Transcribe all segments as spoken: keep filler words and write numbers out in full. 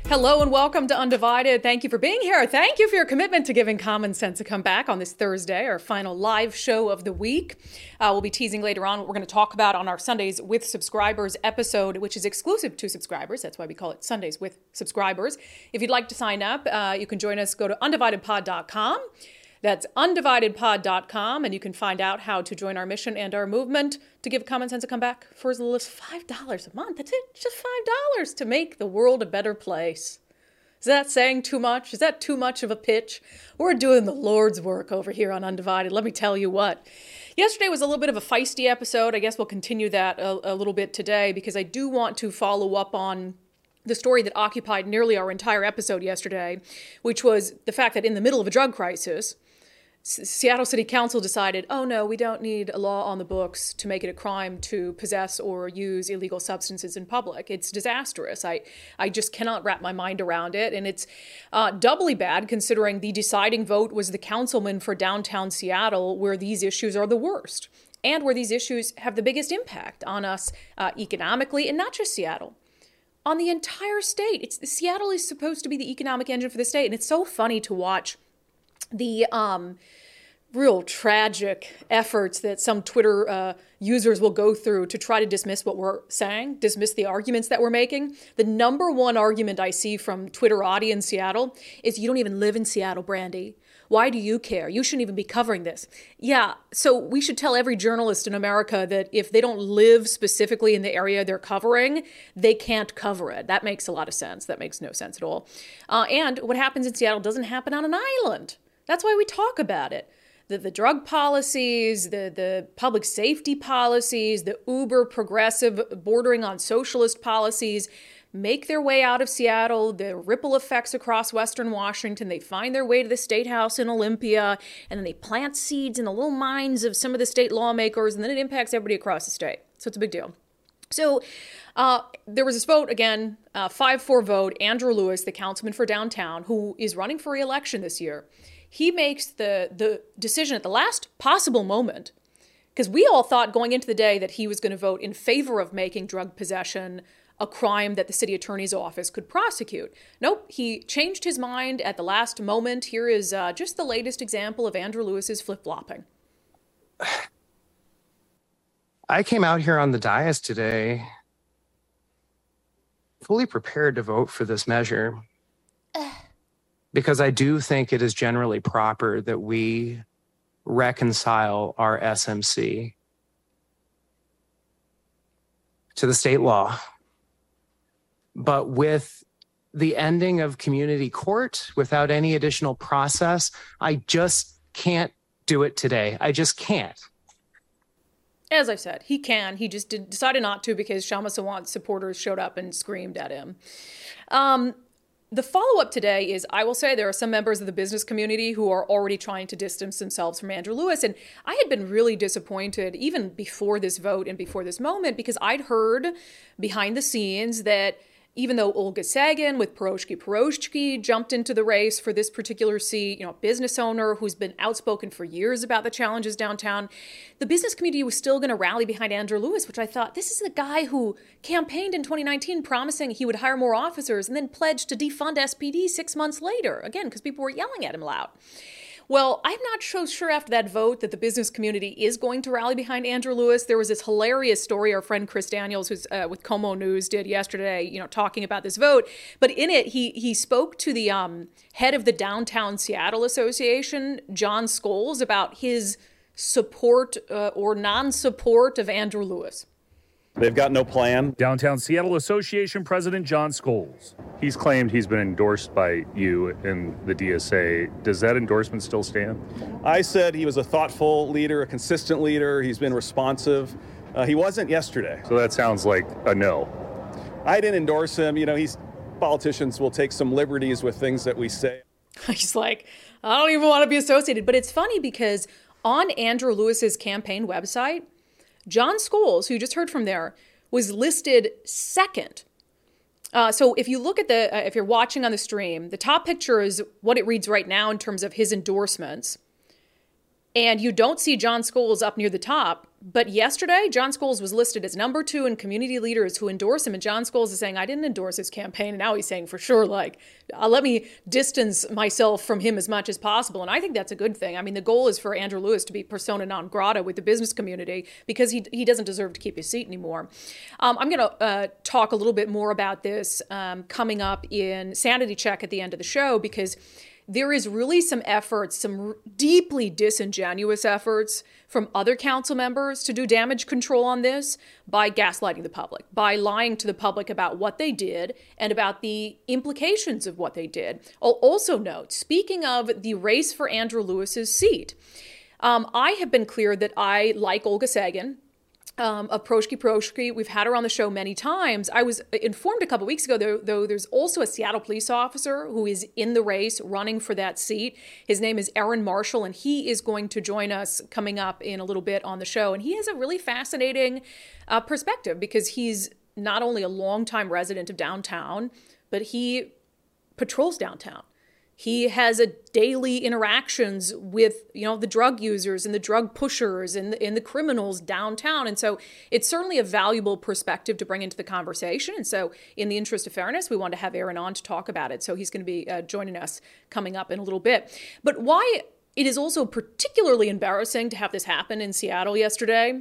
Hello and welcome to Undivided. Thank you for being here. Thank you for your commitment to giving Common Sense a comeback on this Thursday, our final live show of the week. Uh, we'll be teasing later on what we're going to talk about on our Sundays with Subscribers episode, which is exclusive to subscribers. That's why we call it Sundays with Subscribers. If you'd like to sign up, uh, you can join us. Go to undivided pod dot com. That's undivided pod dot com, and you can find out how to join our mission and our movement to give Common Sense a comeback for as little as five dollars a month. That's it, just five dollars to make the world a better place. Is that saying too much? Is that too much of a pitch? We're doing the Lord's work over here on Undivided. Let me tell you what. Yesterday was a little bit of a feisty episode. I guess we'll continue that a, a little bit today because I do want to follow up on the story that occupied nearly our entire episode yesterday, which was the fact that in the middle of a drug crisis, Seattle City Council decided, oh no, we don't need a law on the books to make it a crime to possess or use illegal substances in public. It's disastrous. I, I just cannot wrap my mind around it. And it's uh, doubly bad considering the deciding vote was the councilman for downtown Seattle, where these issues are the worst and where these issues have the biggest impact on us uh, economically, and not just Seattle. On the entire state. It's Seattle is supposed to be the economic engine for the state. And it's so funny to watch the um, real tragic efforts that some Twitter uh, users will go through to try to dismiss what we're saying, dismiss the arguments that we're making. The number one argument I see from Twitterati in Seattle is, you don't even live in Seattle, Brandy. Why do you care? You shouldn't even be covering this. Yeah, so we should tell every journalist in America that if they don't live specifically in the area they're covering, they can't cover it. That makes a lot of sense. That makes no sense at all. Uh, and what happens in Seattle doesn't happen on an island. That's why we talk about it. The, the drug policies, the, the public safety policies, the uber progressive bordering on socialist policies make their way out of Seattle. The ripple effects across Western Washington. They find their way to the State House in Olympia, and then they plant seeds in the little minds of some of the state lawmakers, and then it impacts everybody across the state. So it's a big deal. So uh, there was this vote, again, uh, five four vote. Andrew Lewis, the councilman for downtown, who is running for re-election this year, he makes the, the decision at the last possible moment, because we all thought going into the day that he was going to vote in favor of making drug possession a crime that the city attorney's office could prosecute. Nope, he changed his mind at the last moment. Here is uh, just the latest example of Andrew Lewis's flip-flopping. I came out here on the dais today fully prepared to vote for this measure. Because I do think it is generally proper that we reconcile our S M C to the state law. But with the ending of community court, without any additional process, I just can't do it today. I just can't. As I said, he can. He just did, decided not to because Kshama Sawant supporters showed up and screamed at him. Um... The follow-up today is, I will say there are some members of the business community who are already trying to distance themselves from Andrew Lewis. And I had been really disappointed even before this vote and before this moment, because I'd heard behind the scenes that even though Olga Sagan with Piroshki Piroshki jumped into the race for this particular seat, you know, a business owner who's been outspoken for years about the challenges downtown, the business community was still going to rally behind Andrew Lewis, which I thought, this is the guy who campaigned in twenty nineteen promising he would hire more officers and then pledged to defund S P D six months later, again, because people were yelling at him loud. Well, I'm not so sure after that vote that the business community is going to rally behind Andrew Lewis. There was this hilarious story our friend Chris Daniels, who's uh, with Como News, did yesterday, you know, talking about this vote. But in it, he he spoke to the um, head of the Downtown Seattle Association, John Scholes, about his support uh, or non-support of Andrew Lewis. They've got no plan. Downtown Seattle Association President John Scholes. He's claimed he's been endorsed by you in the D S A. Does that endorsement still stand? I said he was a thoughtful leader, a consistent leader. He's been responsive. Uh, he wasn't yesterday. So that sounds like a no. I didn't endorse him. You know, he's politicians will take some liberties with things that we say. He's like, I don't even want to be associated. But it's funny because on Andrew Lewis's campaign website, John Scholes, who you just heard from there, was listed second. Uh, so if you look at the, uh, if you're watching on the stream, the top picture is what it reads right now in terms of his endorsements. And you don't see John Scholes up near the top. But yesterday, John Scholes was listed as number two in community leaders who endorse him. And John Scholes is saying, I didn't endorse his campaign. And now he's saying for sure, like, uh, let me distance myself from him as much as possible. And I think that's a good thing. I mean, the goal is for Andrew Lewis to be persona non grata with the business community because he he doesn't deserve to keep his seat anymore. Um, I'm going to uh, talk a little bit more about this um, coming up in Sanity Check at the end of the show, because there is really some efforts, some deeply disingenuous efforts from other council members to do damage control on this by gaslighting the public, by lying to the public about what they did and about the implications of what they did. I'll also note, speaking of the race for Andrew Lewis's seat, um, I have been clear that I like Olga Sagan. Um, of Proshki Proshki. We've had her on the show many times. I was informed a couple weeks ago, though, though, there's also a Seattle police officer who is in the race running for that seat. His name is Aaron Marshall, and he is going to join us coming up in a little bit on the show. And he has a really fascinating uh, perspective because he's not only a longtime resident of downtown, but he patrols downtown. He has a daily interactions with, you know, the drug users and the drug pushers and the, and the criminals downtown. And so it's certainly a valuable perspective to bring into the conversation. And so in the interest of fairness, we want to have Aaron on to talk about it. So he's going to be uh, joining us coming up in a little bit. But why it is also particularly embarrassing to have this happen in Seattle yesterday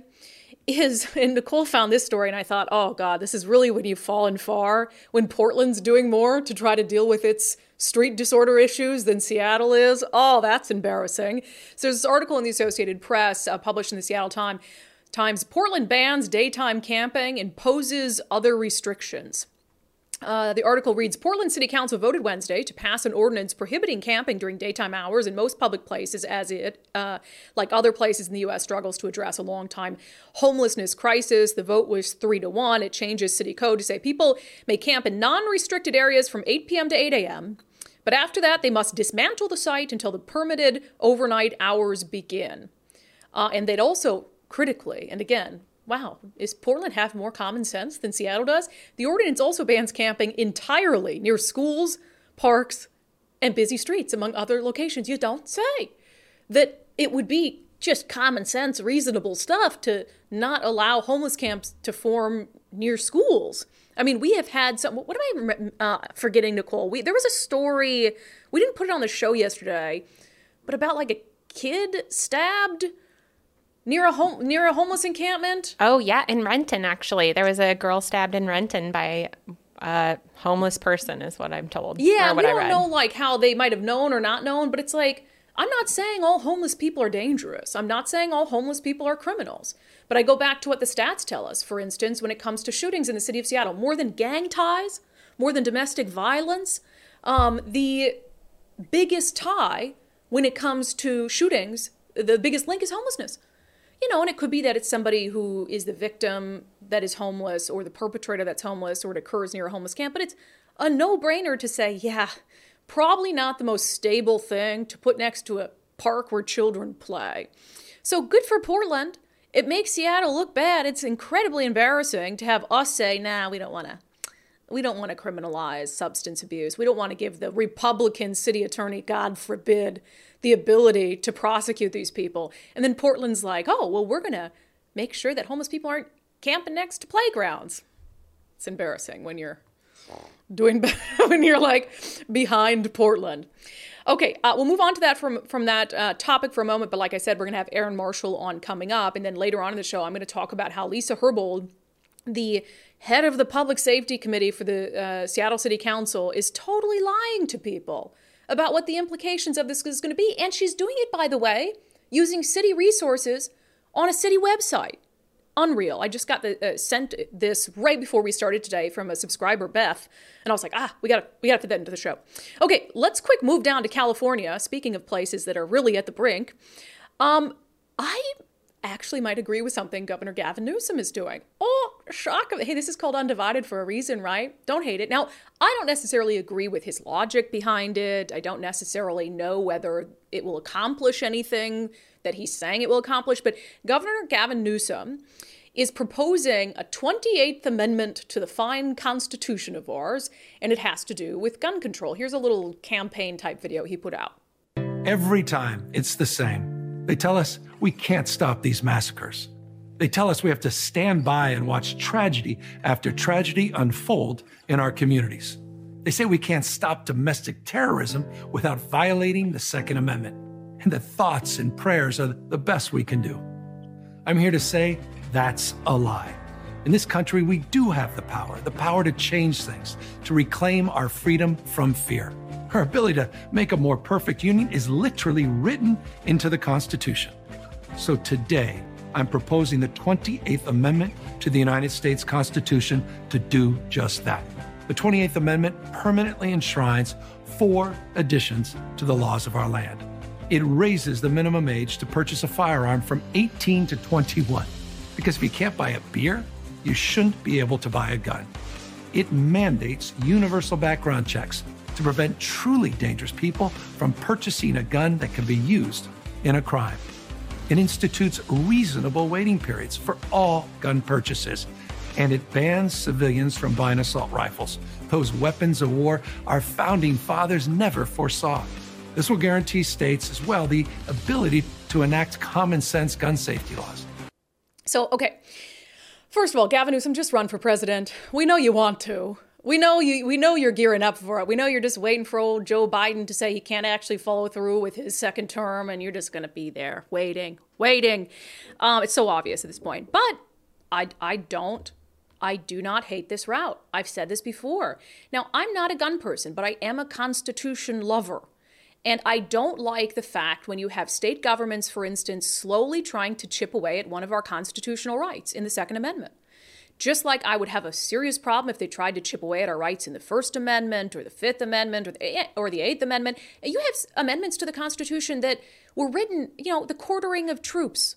is, and Nicole found this story and I thought, oh God, this is really when you've fallen far, when Portland's doing more to try to deal with its street disorder issues than Seattle is. Oh, that's embarrassing. So there's this article in the Associated Press uh, published in the Seattle Times. Times, Portland bans daytime camping, imposes other restrictions. Uh, the article reads, Portland City Council voted Wednesday to pass an ordinance prohibiting camping during daytime hours in most public places as it, uh, like other places in the U S, struggles to address a long-time homelessness crisis. The vote was three to one. It changes city code to say people may camp in non-restricted areas from eight p.m. to eight a.m., but after that, they must dismantle the site until the permitted overnight hours begin. Uh, and they'd also critically, and again, wow, is Portland have more common sense than Seattle does? The ordinance also bans camping entirely near schools, parks, and busy streets, among other locations. You don't say. That it would be just common sense, reasonable stuff to not allow homeless camps to form near schools. I mean, we have had some, what am I uh, forgetting, Nicole? We, there was a story, we didn't put it on the show yesterday, but about like a kid stabbed Near a home, near a homeless encampment? Oh, yeah, in Renton, actually. There was a girl stabbed in Renton by a homeless person, is what I'm told. Yeah, or what we I don't read. know, like, how they might have known or not known, but it's like, I'm not saying all homeless people are dangerous. I'm not saying all homeless people are criminals. But I go back to what the stats tell us, for instance, when it comes to shootings in the city of Seattle. More than gang ties, more than domestic violence, um, the biggest tie when it comes to shootings, the biggest link is homelessness. You know, and it could be that it's somebody who is the victim that is homeless or the perpetrator that's homeless or it occurs near a homeless camp. But it's a no-brainer to say, yeah, probably not the most stable thing to put next to a park where children play. So good for Portland. It makes Seattle look bad. It's incredibly embarrassing to have us say, nah, we don't want to. We don't want to criminalize substance abuse. We don't want to give the Republican city attorney, God forbid, the ability to prosecute these people. And then Portland's like, oh, well, we're going to make sure that homeless people aren't camping next to playgrounds. It's embarrassing when you're doing, when you're like behind Portland. Okay, uh, we'll move on to that from, from that uh, topic for a moment. But like I said, we're going to have Aaron Marshall on coming up. And then later on in the show, I'm going to talk about how Lisa Herbold, the head of the Public Safety Committee for the uh, Seattle City Council, is totally lying to people about what the implications of this is going to be. And she's doing it, by the way, using city resources on a city website. Unreal. I just got the, uh, sent this right before we started today from a subscriber, Beth, and I was like, ah, we got we got to fit that into the show. Okay, let's quick move down to California. Speaking of places that are really at the brink, um, I actually might agree with something Governor Gavin Newsom is doing. Oh, shock. Hey, this is called Undivided for a reason, right? Don't hate it. Now, I don't necessarily agree with his logic behind it. I don't necessarily know whether it will accomplish anything that he's saying it will accomplish, but Governor Gavin Newsom is proposing a twenty-eighth Amendment to the fine Constitution of ours, and it has to do with gun control. Here's a little campaign type video he put out. Every time it's the same. They tell us we can't stop these massacres. They tell us we have to stand by and watch tragedy after tragedy unfold in our communities. They say we can't stop domestic terrorism without violating the Second Amendment, and that thoughts and prayers are the best we can do. I'm here to say that's a lie. In this country, we do have the power, the power to change things, to reclaim our freedom from fear. Our ability to make a more perfect union is literally written into the Constitution. So today, I'm proposing the twenty-eighth Amendment to the United States Constitution to do just that. The twenty-eighth Amendment permanently enshrines four additions to the laws of our land. It raises the minimum age to purchase a firearm from eighteen to twenty-one. Because if you can't buy a beer, you shouldn't be able to buy a gun. It mandates universal background checks to prevent truly dangerous people from purchasing a gun that can be used in a crime. It institutes reasonable waiting periods for all gun purchases, and it bans civilians from buying assault rifles, those weapons of war our founding fathers never foresaw. This will guarantee states as well the ability to enact common sense gun safety laws. So, okay. First of all, Gavin Newsom, just run for president. We know you want to. We know you. We know you're gearing up for it. We know you're just waiting for old Joe Biden to say he can't actually follow through with his second term, and you're just going to be there waiting, waiting. Um, it's so obvious at this point. But I, I don't. I do not hate this route. I've said this before. Now, I'm not a gun person, but I am a Constitution lover. And I don't like the fact when you have state governments, for instance, slowly trying to chip away at one of our constitutional rights in the Second Amendment. Just like I would have a serious problem if they tried to chip away at our rights in the First Amendment or the Fifth Amendment or the, or the Eighth Amendment. You have amendments to the Constitution that were written, you know, the quartering of troops.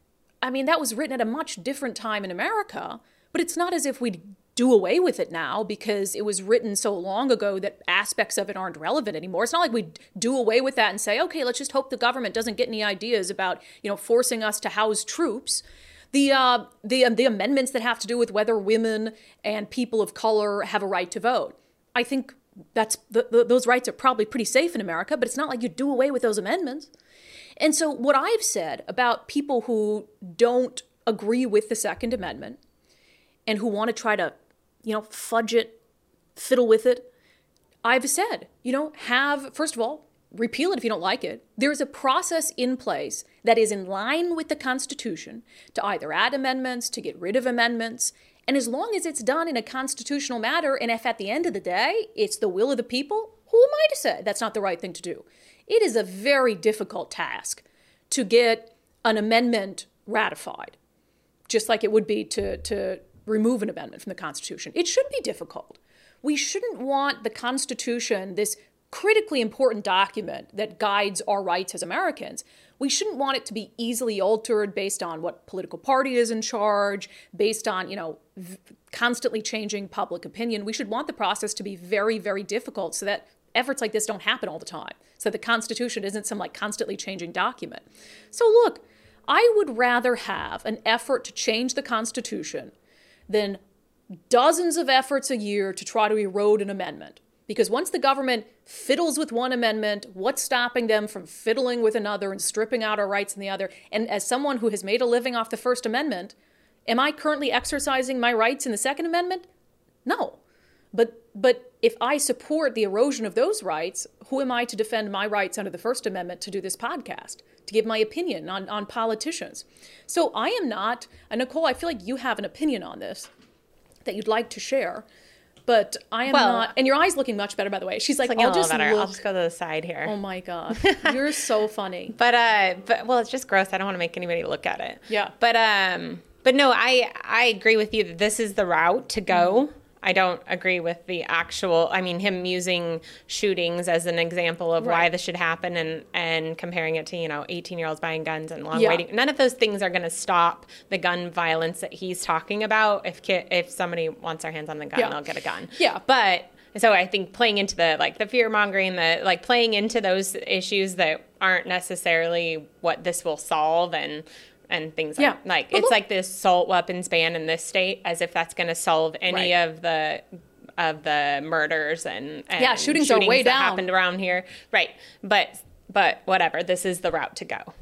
I mean, that was written at a much different time in America, but it's not as if we'd do away with it now because it was written so long ago that aspects of it aren't relevant anymore. It's not like we do away with that and say, okay, let's just hope the government doesn't get any ideas about, you know, forcing us to house troops. The uh, the um, the amendments that have to do with whether women and people of color have a right to vote. I think that's the, the, those rights are probably pretty safe in America, but it's not like you do away with those amendments. And so what I've said about people who don't agree with the Second Amendment and who want to try to, you know, fudge it, fiddle with it, I've said, you know, have, first of all, repeal it if you don't like it. There's a process in place that is in line with the Constitution to either add amendments, to get rid of amendments. And as long as it's done in a constitutional manner, and if at the end of the day, it's the will of the people, who am I to say that's not the right thing to do? It is a very difficult task to get an amendment ratified, just like it would be to, to remove an amendment from the Constitution. It should be difficult. We shouldn't want the Constitution, this critically important document that guides our rights as Americans, we shouldn't want it to be easily altered based on what political party is in charge, based on, you know, v- constantly changing public opinion. We should want the process to be very, very difficult so that efforts like this don't happen all the time. So the Constitution isn't some like constantly changing document. So look, I would rather have an effort to change the Constitution than dozens of efforts a year to try to erode an amendment. Because once the government fiddles with one amendment, what's stopping them from fiddling with another and stripping out our rights in the other? And as someone who has made a living off the First Amendment, am I currently exercising my rights in the Second Amendment? No. But but if I support the erosion of those rights, who am I to defend my rights under the First Amendment to do this podcast, to give my opinion on, on politicians? So I am not, and Nicole, I feel like you have an opinion on this that you'd like to share. But I am well, not, and your eye's looking much better, by the way. She's like, I'll just better. look. I'll just go to the side here. Oh my God. You're so funny. But, uh, but well, it's just gross. I don't want to make anybody look at it. Yeah. But, um, but no, I, I agree with you that this is the route to go. Mm-hmm. I don't agree with the actual, I mean, him using shootings as an example of right. why this should happen and, and comparing it to, you know, eighteen-year-olds buying guns and long yeah. waiting. None of those things are going to stop the gun violence that he's talking about. If ki- if somebody wants their hands on the gun, yeah. they'll get a gun. Yeah. But so I think playing into the, like, the fear-mongering, the like playing into those issues that aren't necessarily what this will solve and and things like, yeah. like it's look, like this assault weapons ban in this state, as if that's going to solve any right. of the of the murders and, and yeah, shootings, shootings are way that down. happened around here. Right. But but whatever, this is the route to go. Yeah.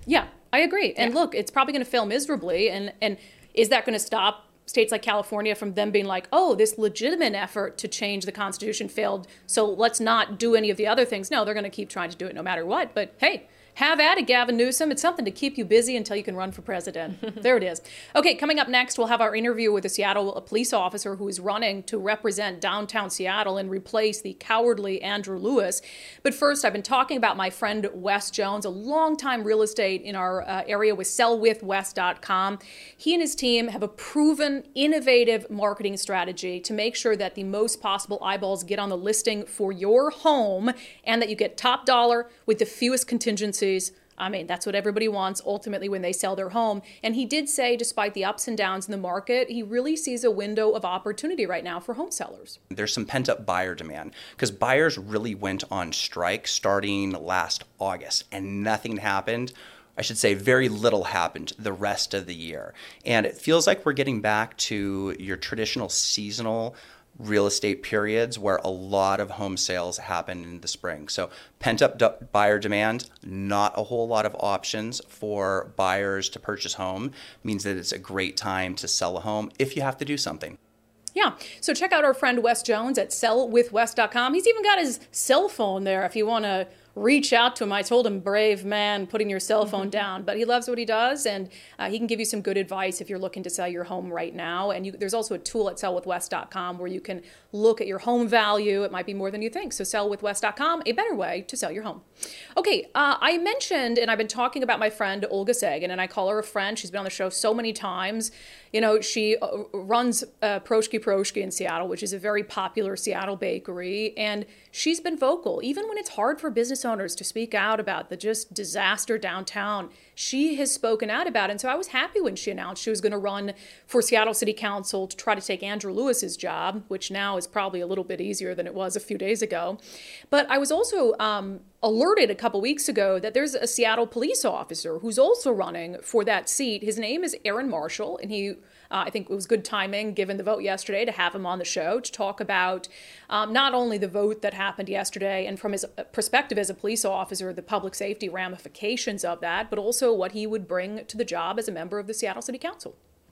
I agree. And Yeah. look, it's probably going to fail miserably. And, and is that going to stop states like California from them being like, oh, this legitimate effort to change the Constitution failed, so let's not do any of the other things? No, they're going to keep trying to do it no matter what. But hey, have at it, Gavin Newsom. It's something to keep you busy until you can run for president. There it is. Okay, coming up next, we'll have our interview with a Seattle a police officer who is running to represent downtown Seattle and replace the cowardly Andrew Lewis. But first, I've been talking about my friend Wes Jones, a longtime real estate in our uh, area with sell with wes dot com. He and his team have a proven, innovative marketing strategy to make sure that the most possible eyeballs get on the listing for your home and that you get top dollar with the fewest contingencies. I mean, that's what everybody wants ultimately when they sell their home. And he did say, despite the ups and downs in the market, he really sees a window of opportunity right now for home sellers. There's some pent-up buyer demand because buyers really went on strike starting last August and nothing happened. I should say very little happened the rest of the year. And it feels like we're getting back to your traditional seasonal real estate periods where a lot of home sales happen in the spring. So pent-up d- buyer demand, not a whole lot of options for buyers to purchase home, means that it's a great time to sell a home if you have to do something. Yeah, so check out our friend Wes Jones at sell with wes dot com. He's even got his cell phone there if you want to reach out to him. I told him, brave man, putting your cell phone down, but he loves what he does, and uh, he can give you some good advice if you're looking to sell your home right now. And you, there's also a tool at sell with wes dot com where you can look at your home value. It might be more than you think. So sell with wes dot com, a better way to sell your home. Okay, uh, I mentioned, and I've been talking about my friend Olga Sagan, and I call her a friend. She's been on the show so many times. You know, she uh, runs uh, Proshki Proshki in Seattle, which is a very popular Seattle bakery, and she's been vocal. Even when it's hard for business owners to speak out about the just disaster downtown, she has spoken out about it. And so I was happy when she announced she was going to run for Seattle City Council to try to take Andrew Lewis's job, which now is probably a little bit easier than it was a few days ago. But I was also um, alerted a couple weeks ago that there's a Seattle police officer who's also running for that seat. His name is Aaron Marshall, and he Uh, I think it was good timing, given the vote yesterday, to have him on the show to talk about um, not only the vote that happened yesterday and from his perspective as a police officer, the public safety ramifications of that, but also what he would bring to the job as a member of the Seattle City Council.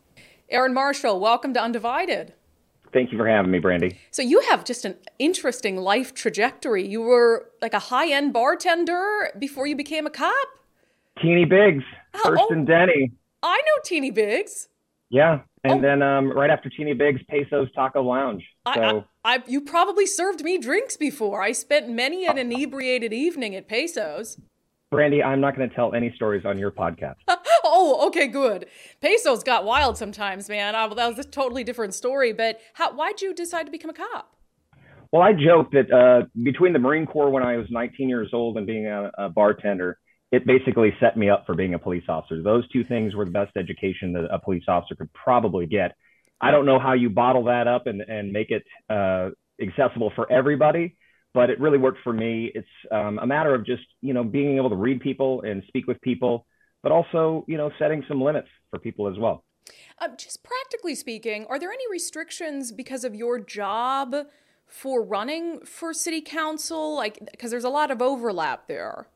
Aaron Marshall, welcome to Undivided. Thank you for having me, Brandy. So you have just an interesting life trajectory. You were like a high-end bartender before you became a cop? Teeny Biggs, first oh, in Denny. I know Teeny Biggs. Yeah, and oh. then um, right after Teeny Biggs, Peso's Taco Lounge. So I, I, I, you probably served me drinks before. I spent many an inebriated evening at Peso's. Brandy, I'm not going to tell any stories on your podcast. Oh, okay, good. Peso's got wild sometimes, man. I, that was a totally different story. But how, why'd you decide to become a cop? Well, I joke that uh, between the Marine Corps when I was nineteen years old and being a, a bartender, it basically set me up for being a police officer. Those two things were the best education that a police officer could probably get. I don't know how you bottle that up and, and make it uh, accessible for everybody, but it really worked for me. It's um, a matter of just, you know, being able to read people and speak with people, but also, you know, setting some limits for people as well. Uh, just practically speaking, are there any restrictions because of your job for running for city council? Like, because there's a lot of overlap there.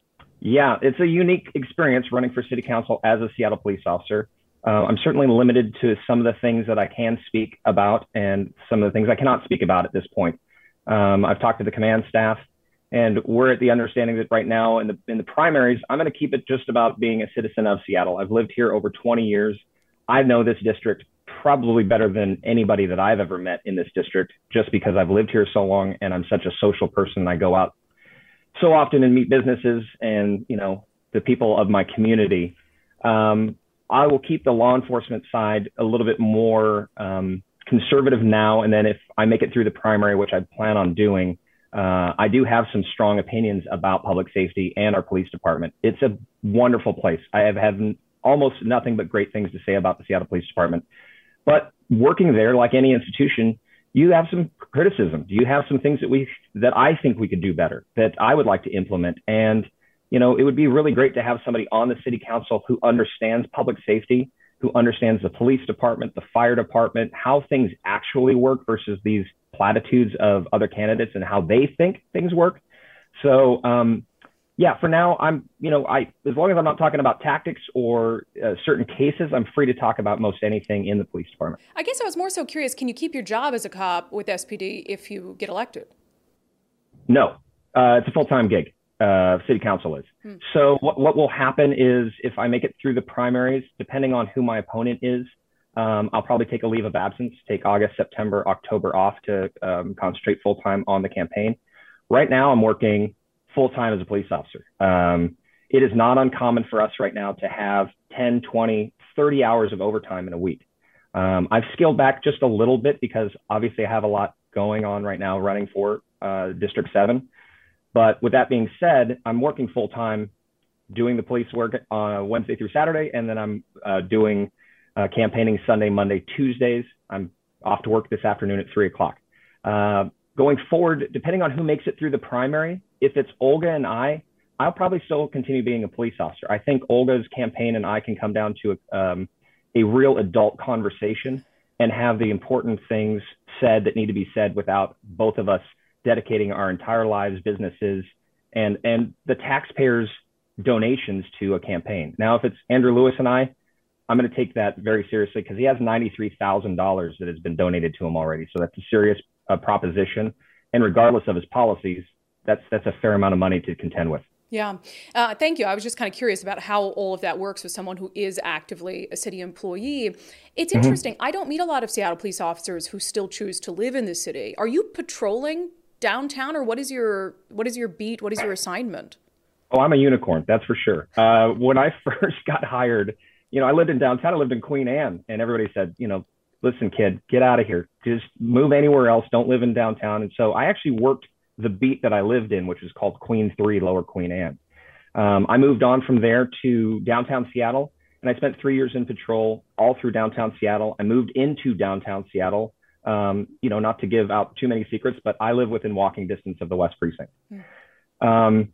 Yeah, it's a unique experience running for city council as a Seattle police officer. Uh, I'm certainly limited to some of the things that I can speak about and some of the things I cannot speak about at this point. Um, I've talked to the command staff, and we're at the understanding that right now in the in the primaries, I'm going to keep it just about being a citizen of Seattle. I've lived here over twenty years. I know this district probably better than anybody that I've ever met in this district, just because I've lived here so long and I'm such a social person and I go out so often and meet businesses and, you know, the people of my community. Um, I will keep the law enforcement side a little bit more um, conservative now. And then if I make it through the primary, which I plan on doing, uh, I do have some strong opinions about public safety and our police department. It's a wonderful place. I have had almost nothing but great things to say about the Seattle Police Department. But working there, like any institution, you have some criticism. Do you have some things that we that I think we could do better, that I would like to implement? And, you know, it would be really great to have somebody on the city council who understands public safety, who understands the police department, the fire department, how things actually work versus these platitudes of other candidates and how they think things work. So um, yeah, for now, I'm, you know, I, as long as I'm not talking about tactics or uh, certain cases, I'm free to talk about most anything in the police department. I guess I was more so curious, can you keep your job as a cop with S P D if you get elected? No, uh, it's a full-time gig. Uh, city council is. Hmm. So what, what will happen is if I make it through the primaries, depending on who my opponent is, um, I'll probably take a leave of absence, take August, September, October off to um, concentrate full-time on the campaign. Right now, I'm working full-time as a police officer. Um, it is not uncommon for us right now to have ten, twenty, thirty hours of overtime in a week. Um, I've scaled back just a little bit because obviously I have a lot going on right now running for uh, District seven. But with that being said, I'm working full-time, doing the police work on uh, Wednesday through Saturday, and then I'm uh, doing uh, campaigning Sunday, Monday, Tuesdays. I'm off to work this afternoon at three o'clock. Uh, going forward, depending on who makes it through the primary, if it's Olga and I, I'll probably still continue being a police officer. I think Olga's campaign and I can come down to a, um, a real adult conversation and have the important things said that need to be said without both of us dedicating our entire lives, businesses, and, and the taxpayers' donations to a campaign. Now, if it's Andrew Lewis and I, I'm going to take that very seriously because he has ninety-three thousand dollars that has been donated to him already. So that's a serious uh, proposition. And regardless of his policies, that's that's a fair amount of money to contend with. Yeah. Uh, thank you. I was just kind of curious about how all of that works with someone who is actively a city employee. It's mm-hmm. interesting. I don't meet a lot of Seattle police officers who still choose to live in the city. Are you patrolling downtown, or what is your what is your beat? What is your assignment? Oh, I'm a unicorn, that's for sure. Uh, when I first got hired, you know, I lived in downtown. I lived in Queen Anne, and everybody said, you know, listen, kid, get out of here. Just move anywhere else. Don't live in downtown. And so I actually worked the beat that I lived in, which is called Queen three, Lower Queen Anne. Um, I moved on from there to downtown Seattle, and I spent three years in patrol all through downtown Seattle. I moved into downtown Seattle. Um, you know, not to give out too many secrets, but I live within walking distance of the West Precinct. Hmm. Um,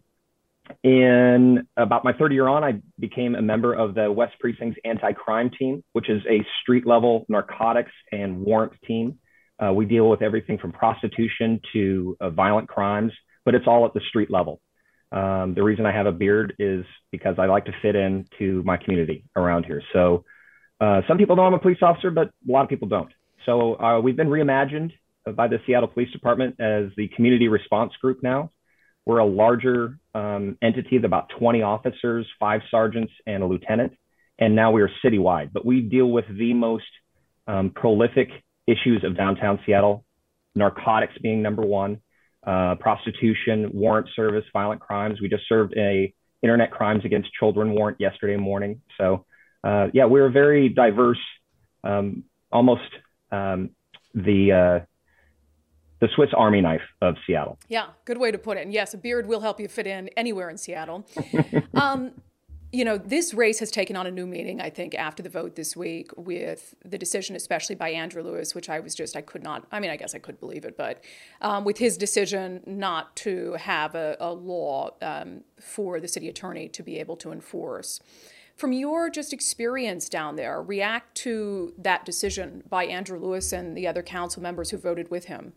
in about my third year on, I became a member of the West Precinct's anti-crime team, which is a street level narcotics and warrant team. Uh, we deal with everything from prostitution to uh, violent crimes, but it's all at the street level. Um, the reason I have a beard is because I like to fit in to my community around here. So uh, some people know I'm a police officer, but a lot of people don't. So uh, we've been reimagined by the Seattle Police Department as the Community Response Group now. We're a larger um, entity with about twenty officers, five sergeants, and a lieutenant. And now we are citywide, but we deal with the most um, prolific issues of downtown Seattle, narcotics being number one, uh, prostitution, warrant service, violent crimes. We just served a internet crimes against children warrant yesterday morning. So uh, yeah, we're a very diverse, um, almost um, the uh, the Swiss Army knife of Seattle. Yeah, good way to put it. And yes, a beard will help you fit in anywhere in Seattle. um, you know, this race has taken on a new meaning, I think, after the vote this week with the decision, especially by Andrew Lewis, which I was just, I could not, I mean, I guess I could believe it, but um, with his decision not to have a, a law um, for the city attorney to be able to enforce. From your just experience down there, react to that decision by Andrew Lewis and the other council members who voted with him.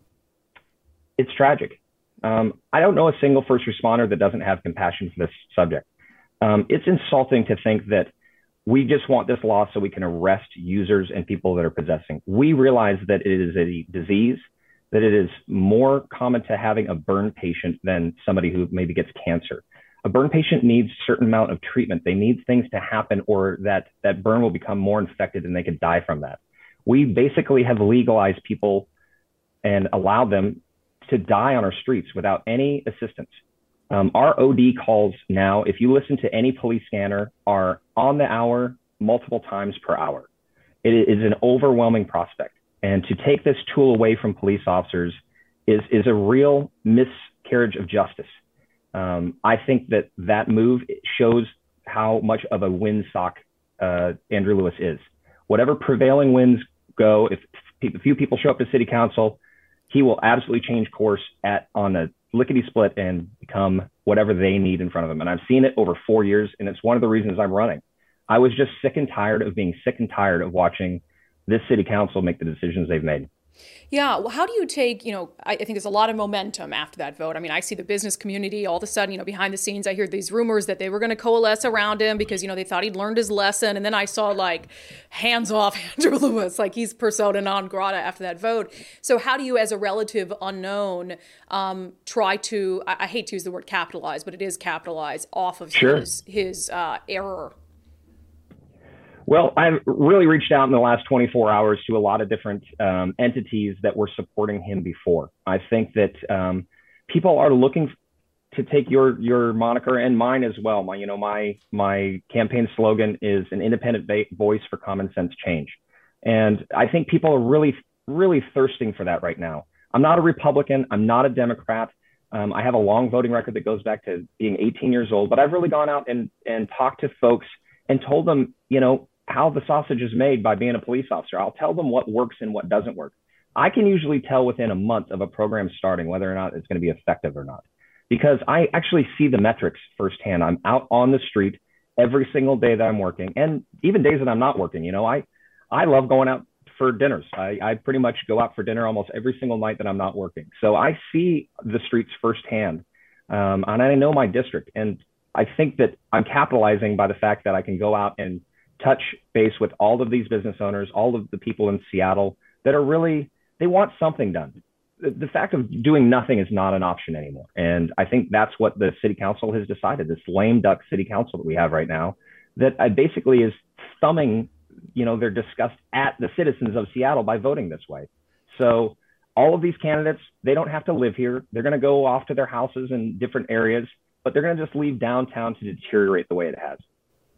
It's tragic. Um, I don't know a single first responder that doesn't have compassion for this subject. Um, it's insulting to think that we just want this law so we can arrest users and people that are possessing. We realize that it is a disease, that it is more common to having a burn patient than somebody who maybe gets cancer. A burn patient needs a certain amount of treatment. They need things to happen, or that, that burn will become more infected and they could die from that. We basically have legalized people and allowed them to die on our streets without any assistance. Um, our O D calls now, if you listen to any police scanner, are on the hour, multiple times per hour. It is an overwhelming prospect. And to take this tool away from police officers is, is a real miscarriage of justice. Um, I think that that move shows how much of a windsock uh, Andrew Lewis is. Whatever prevailing winds go, if a few people show up to city council, he will absolutely change course at on a lickety split and become whatever they need in front of them. And I've seen it over four years, and it's one of the reasons I'm running. I was just sick and tired of being sick and tired of watching this city council make the decisions they've made. Yeah. Well, how do you take, you know, I, I think there's a lot of momentum after that vote. I mean, I see the business community all of a sudden, you know, behind the scenes, I hear these rumors that they were going to coalesce around him because, you know, they thought he'd learned his lesson. And then I saw like hands off Andrew Lewis, like he's persona non grata after that vote. So how do you, as a relative unknown, um, try to, I, I hate to use the word capitalize, but it is capitalize off of Sure. his, his uh, error? Well, I've really reached out in the last twenty-four hours to a lot of different um, entities that were supporting him before. I think that um, people are looking to take your your moniker and mine as well. My, you know, my my campaign slogan is an independent va- voice for common sense change, and I think people are really really thirsting for that right now. I'm not a Republican. I'm not a Democrat. Um, I have a long voting record that goes back to being eighteen years old, but I've really gone out and and talked to folks and told them, you know, how the sausage is made by being a police officer. I'll tell them what works and what doesn't work. I can usually tell within a month of a program starting whether or not it's going to be effective or not, because I actually see the metrics firsthand. I'm out on the street every single day that I'm working, and even days that I'm not working. You know, I I love going out for dinners. I, I pretty much go out for dinner almost every single night that I'm not working. So I see the streets firsthand, um, and I know my district. And I think that I'm capitalizing by the fact that I can go out and touch base with all of these business owners, all of the people in Seattle that are really, they want something done. The, the fact of doing nothing is not an option anymore. And I think that's what the city council has decided, this lame duck city council that we have right now, that uh, basically is thumbing, you know, their disgust at the citizens of Seattle by voting this way. So all of these candidates, they don't have to live here. They're going to go off to their houses in different areas, but they're going to just leave downtown to deteriorate the way it has.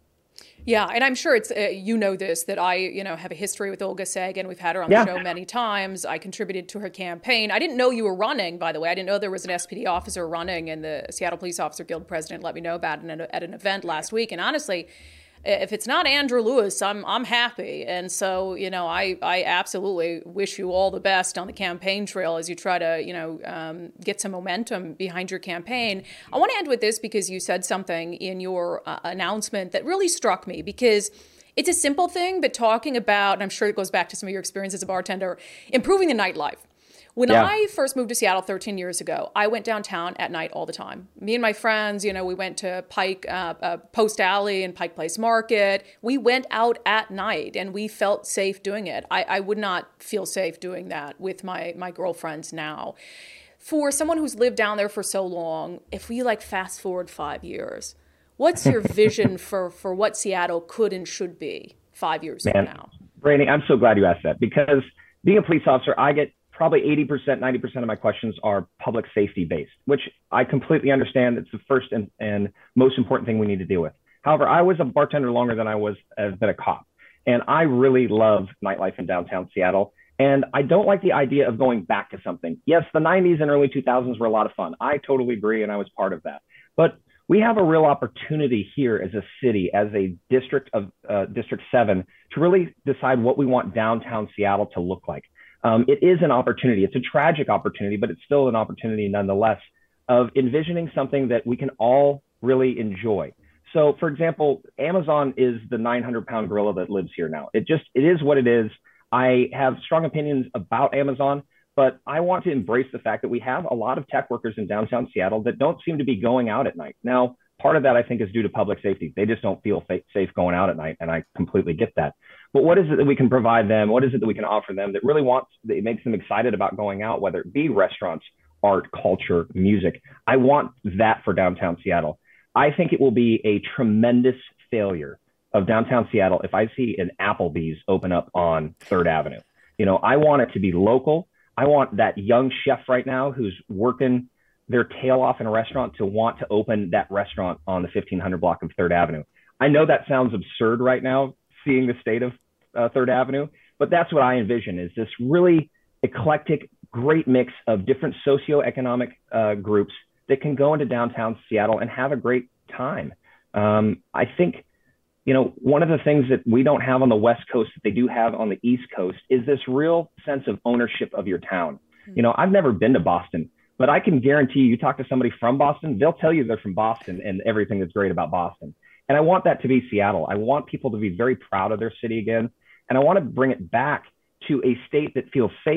Yeah, and I'm sure it's, uh, you know this, that I, you know, have a history with Olga Sagan. We've had her on Yeah. the show many times. I contributed to her campaign. I didn't know you were running, by the way. I didn't know there was an S P D officer running, and the Seattle Police Officer Guild president let me know about it at an event last week. And honestly, if it's not Andrew Lewis, I'm I'm happy. And so, you know, I, I absolutely wish you all the best on the campaign trail as you try to, you know, um, get some momentum behind your campaign. I want to end with this because you said something in your uh, announcement that really struck me, because it's a simple thing, but talking about, and I'm sure it goes back to some of your experience as a bartender, improving the nightlife. When Yeah. I first moved to Seattle thirteen years ago, I went downtown at night all the time. Me and my friends, you know, we went to Pike, uh, uh, Post Alley and Pike Place Market. We went out at night and we felt safe doing it. I, I would not feel safe doing that with my, my girlfriends now. For someone who's lived down there for so long, if we like fast forward five years, what's your vision for, for what Seattle could and should be five years Man, from now? Brandi, I'm so glad you asked that, because being a police officer, I get probably eighty percent, ninety percent of my questions are public safety based, which I completely understand. It's the first and, and most important thing we need to deal with. However, I was a bartender longer than I was has been a cop. And I really love nightlife in downtown Seattle. And I don't like the idea of going back to something. Yes, the nineties and early two thousands were a lot of fun. I totally agree, and I was part of that. But we have a real opportunity here as a city, as a district of uh, District seven, to really decide what we want downtown Seattle to look like. Um, it is an opportunity. It's a tragic opportunity, but it's still an opportunity nonetheless of envisioning something that we can all really enjoy. So, for example, Amazon is the nine hundred pound gorilla that lives here now. It just, it is what it is. I have strong opinions about Amazon, but I want to embrace the fact that we have a lot of tech workers in downtown Seattle that don't seem to be going out at night. Now, part of that, I think, is due to public safety. They just don't feel safe going out at night, and I completely get that. But what is it that we can provide them? What is it that we can offer them that really wants, that makes them excited about going out, whether it be restaurants, art, culture, music? I want that for downtown Seattle. I think it will be a tremendous failure of downtown Seattle if I see an Applebee's open up on Third Avenue. You know, I want it to be local. I want that young chef right now who's working their tail off in a restaurant to want to open that restaurant on the fifteen hundred block of Third Avenue. I know that sounds absurd right now, seeing the state of uh, Third Avenue, but that's what I envision, is this really eclectic, great mix of different socioeconomic uh, groups that can go into downtown Seattle and have a great time. Um, I think, you know, one of the things that we don't have on the West Coast that they do have on the East Coast is this real sense of ownership of your town. Mm-hmm. You know, I've never been to Boston, but I can guarantee you, you talk to somebody from Boston, they'll tell you they're from Boston and everything that's great about Boston. And I want that to be Seattle. I want people to be very proud of their city again. And I want to bring it back to a state that feels safe,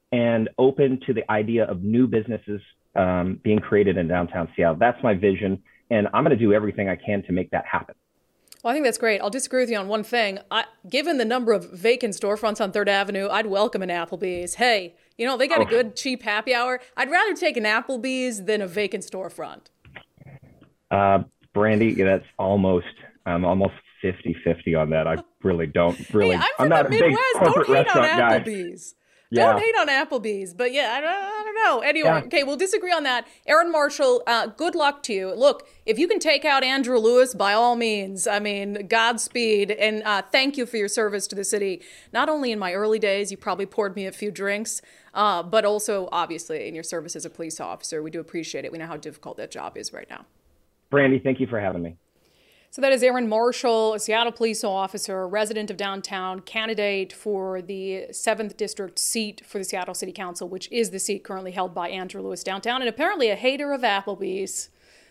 and open to the idea of new businesses um, being created in downtown Seattle. That's my vision, and I'm going to do everything I can to make that happen. Well, I think that's great. I'll disagree with you on one thing. I, given the number of vacant storefronts on Third Avenue, I'd welcome an Applebee's. Hey, you know, they got oh. a good, cheap happy hour. I'd rather take an Applebee's than a vacant storefront. Uh, Brandy, that's almost, I'm almost fifty-fifty on that. I really don't really. Hey, I'm from I'm not the Midwest. A big corporate Don't hate on restaurant Applebee's. Guy. Don't Yeah. hate on Applebee's, but yeah, I don't, I don't know. Anyway, Yeah. okay, we'll disagree on that. Aaron Marshall, uh, good luck to you. Look, if you can take out Andrew Lewis, by all means, I mean, Godspeed, and uh, thank you for your service to the city. Not only in my early days, you probably poured me a few drinks, uh, but also, obviously, in your service as a police officer. We do appreciate it. We know how difficult that job is right now. Brandy, thank you for having me. So that is Aaron Marshall, a Seattle police officer, resident of downtown, candidate for the seventh District seat for the Seattle City Council, which is the seat currently held by Andrew Lewis downtown, and apparently a hater of Applebee's.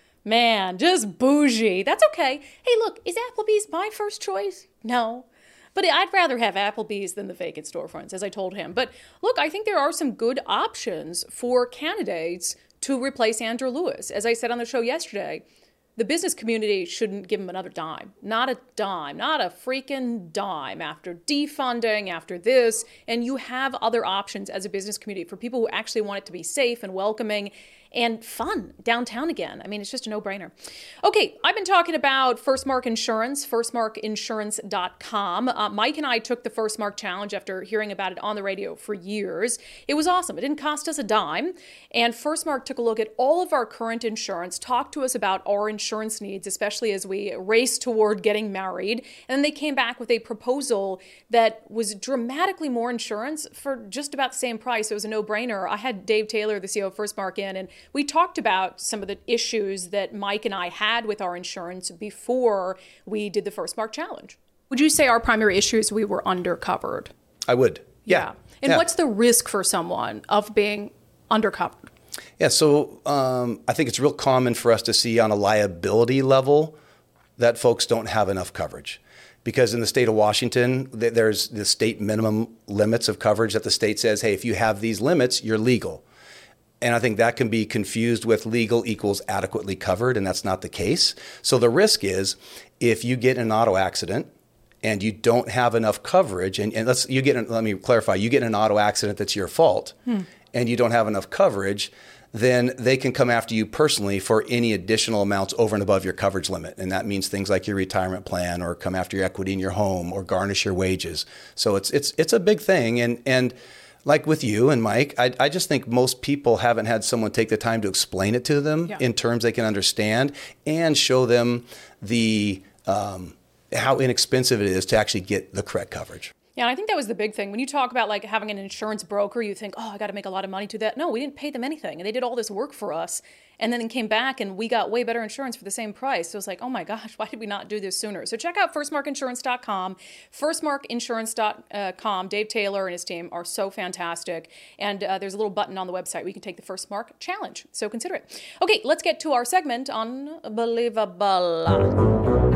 Man, just bougie. That's okay. Hey, look, is Applebee's my first choice? No. But I'd rather have Applebee's than the vacant storefronts, as I told him. But look, I think there are some good options for candidates to replace Andrew Lewis. As I said on the show yesterday, the business community shouldn't give him another dime. Not a dime. Not a freaking dime after defunding, after this. And you have other options as a business community for people who actually want it to be safe and welcoming and fun downtown again. I mean, it's just a no-brainer. Okay, I've been talking about First Mark Insurance, first mark insurance dot com. Uh, Mike and I took the First Mark Challenge after hearing about it on the radio for years. It was awesome. It didn't cost us a dime. And First Mark took a look at all of our current insurance, talked to us about our insurance needs, especially as we race toward getting married. And then they came back with a proposal that was dramatically more insurance for just about the same price. It was a no-brainer. I had Dave Taylor, the C E O of First Mark, in, and we talked about some of the issues that Mike and I had with our insurance before we did the First Mark Challenge. Would you say our primary issue is we were undercovered? I would. Yeah. yeah. And yeah. what's the risk for someone of being undercovered? Yeah, so um, I think it's real common for us to see on a liability level that folks don't have enough coverage. Because in the state of Washington, there's the state minimum limits of coverage that the state says, hey, if you have these limits, you're legal. And I think that can be confused with legal equals adequately covered, and that's not the case. So the risk is if you get in an auto accident and you don't have enough coverage, and, and let's you get in, let me clarify, you get in an auto accident that's your fault, hmm. and you don't have enough coverage, then they can come after you personally for any additional amounts over and above your coverage limit. And that means things like your retirement plan, or come after your equity in your home, or garnish your wages. So it's it's it's a big thing. And and like with you and Mike, I, I just think most people haven't had someone take the time to explain it to them yeah. in terms they can understand, and show them the um, how inexpensive it is to actually get the correct coverage. Yeah, and I think that was the big thing. When you talk about like having an insurance broker, you think, oh, I got to make a lot of money to that. No, we didn't pay them anything. And they did all this work for us. And then came back and we got way better insurance for the same price. So it's like, oh my gosh, why did we not do this sooner? So check out first mark insurance dot com. first mark insurance dot com. Dave Taylor and his team are so fantastic. And uh, there's a little button on the website where you can take the First Mark Challenge. So consider it. Okay, let's get to our segment on Unbelievable.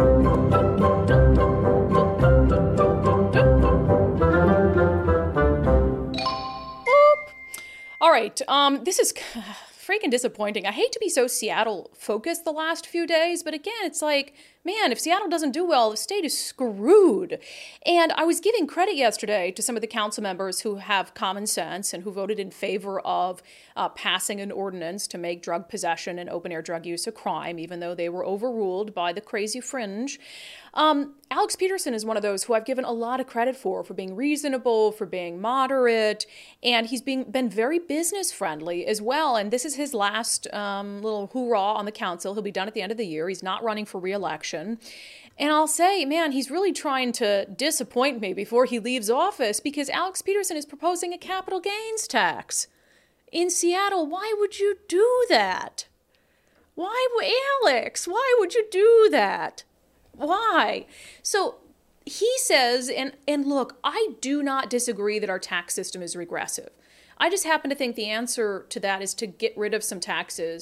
All right, um, this is freaking disappointing. I hate to be so Seattle focused the last few days, but again, it's like, man, if Seattle doesn't do well, the state is screwed. And I was giving credit yesterday to some of the council members who have common sense and who voted in favor of uh, passing an ordinance to make drug possession and open-air drug use a crime, even though they were overruled by the crazy fringe. Um, Alex Peterson is one of those who I've given a lot of credit for, for being reasonable, for being moderate, and he's being, been very business-friendly as well. And this is his last um, little hoorah on the council. He'll be done at the end of the year. He's not running for re-election. And I'll say, man, he's really trying to disappoint me before he leaves office, because Alex Peterson is proposing a capital gains tax in Seattle. Why would you do that? Why, Alex, why would you do that? Why? So he says, and, and look, I do not disagree that our tax system is regressive. I just happen to think the answer to that is to get rid of some taxes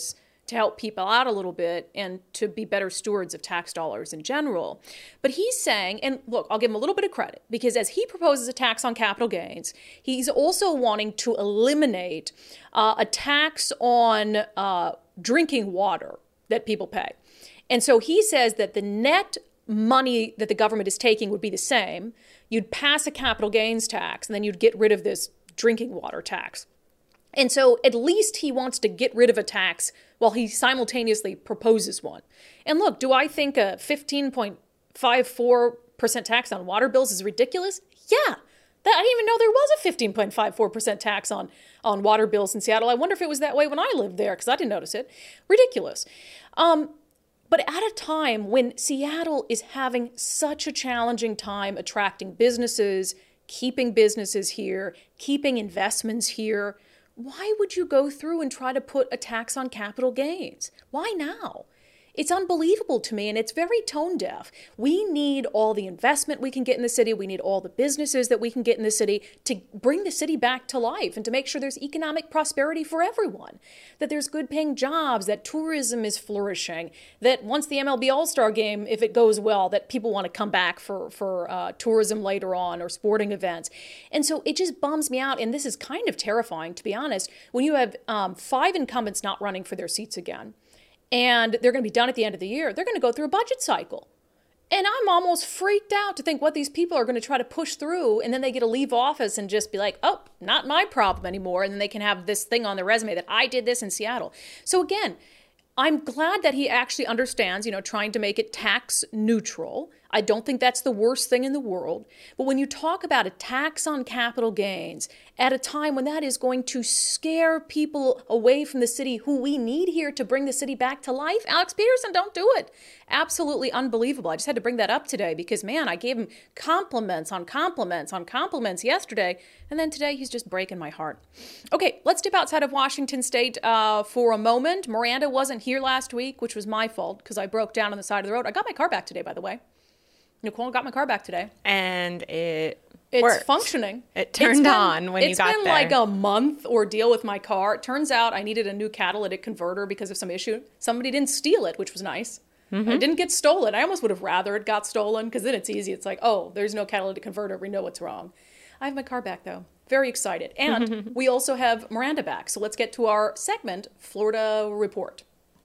to help people out a little bit and to be better stewards of tax dollars in general. But he's saying, and look, I'll give him a little bit of credit, because as he proposes a tax on capital gains, he's also wanting to eliminate uh, a tax on uh, drinking water that people pay. And so he says that the net money that the government is taking would be the same. You'd pass a capital gains tax, and then you'd get rid of this drinking water tax. And so at least he wants to get rid of a tax while he simultaneously proposes one. And look, do I think a fifteen point five four percent tax on water bills is ridiculous? Yeah. That, I didn't even know there was a fifteen point five four percent tax on, on water bills in Seattle. I wonder if it was that way when I lived there, because I didn't notice it. Ridiculous. Um, but at a time when Seattle is having such a challenging time attracting businesses, keeping businesses here, keeping investments here, why would you go through and try to put a tax on capital gains? Why now? It's unbelievable to me, and it's very tone deaf. We need all the investment we can get in the city. We need all the businesses that we can get in the city to bring the city back to life and to make sure there's economic prosperity for everyone, that there's good paying jobs, that tourism is flourishing, that once the M L B All-Star game, if it goes well, that people want to come back for, for uh, tourism later on or sporting events. And so it just bums me out, and this is kind of terrifying, to be honest, when you have um, five incumbents not running for their seats again. And they're going to be done at the end of the year. They're going to go through a budget cycle. And I'm almost freaked out to think what these people are going to try to push through, and then they get to leave office and just be like, oh, not my problem anymore. And then they can have this thing on their resume that I did this in Seattle. So again, I'm glad that he actually understands, you know, trying to make it tax neutral. I don't think that's the worst thing in the world. But when you talk about a tax on capital gains at a time when that is going to scare people away from the city who we need here to bring the city back to life, Alex Peterson, don't do it. Absolutely unbelievable. I just had to bring that up today because, man, I gave him compliments on compliments on compliments yesterday, and then today he's just breaking my heart. Okay, let's dip outside of Washington State uh, for a moment. Miranda wasn't here last week, which was my fault because I broke down on the side of the road. I got my car back today, by the way. Nicole got my car back today. And it It's worked. functioning. It turned been, on when you got there. It's been like a month ordeal with my car. It turns out I needed a new catalytic converter because of some issue. Somebody didn't steal it, which was nice. Mm-hmm. It didn't get stolen. I almost would have rather it got stolen because then it's easy. It's like, oh, there's no catalytic converter. We know what's wrong. I have my car back, though. Very excited. And we also have Miranda back. So let's get to our segment, Florida Report.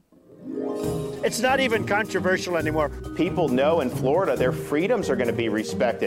It's not even controversial anymore. People know in Florida their freedoms are going to be respected.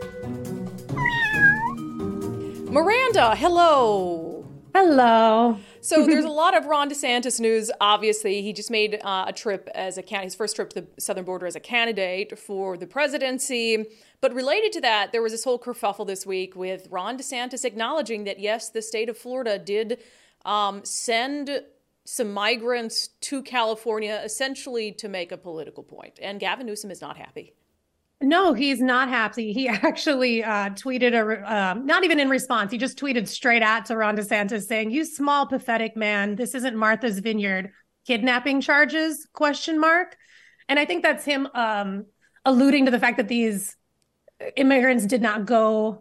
Miranda, hello. Hello. So there's a lot of Ron DeSantis news, obviously. He just made uh, a trip as a can- his first trip to the southern border as a candidate for the presidency. But related to that, there was this whole kerfuffle this week with Ron DeSantis acknowledging that, yes, the state of Florida did um, send some migrants to California essentially to make a political point. And Gavin Newsom is not happy. No, he's not happy. He actually uh, tweeted, a, um, not even in response, he just tweeted straight at to Ron DeSantis saying, "You small, pathetic man, this isn't Martha's Vineyard. Kidnapping charges, question mark." And I think that's him um, alluding to the fact that these immigrants did not go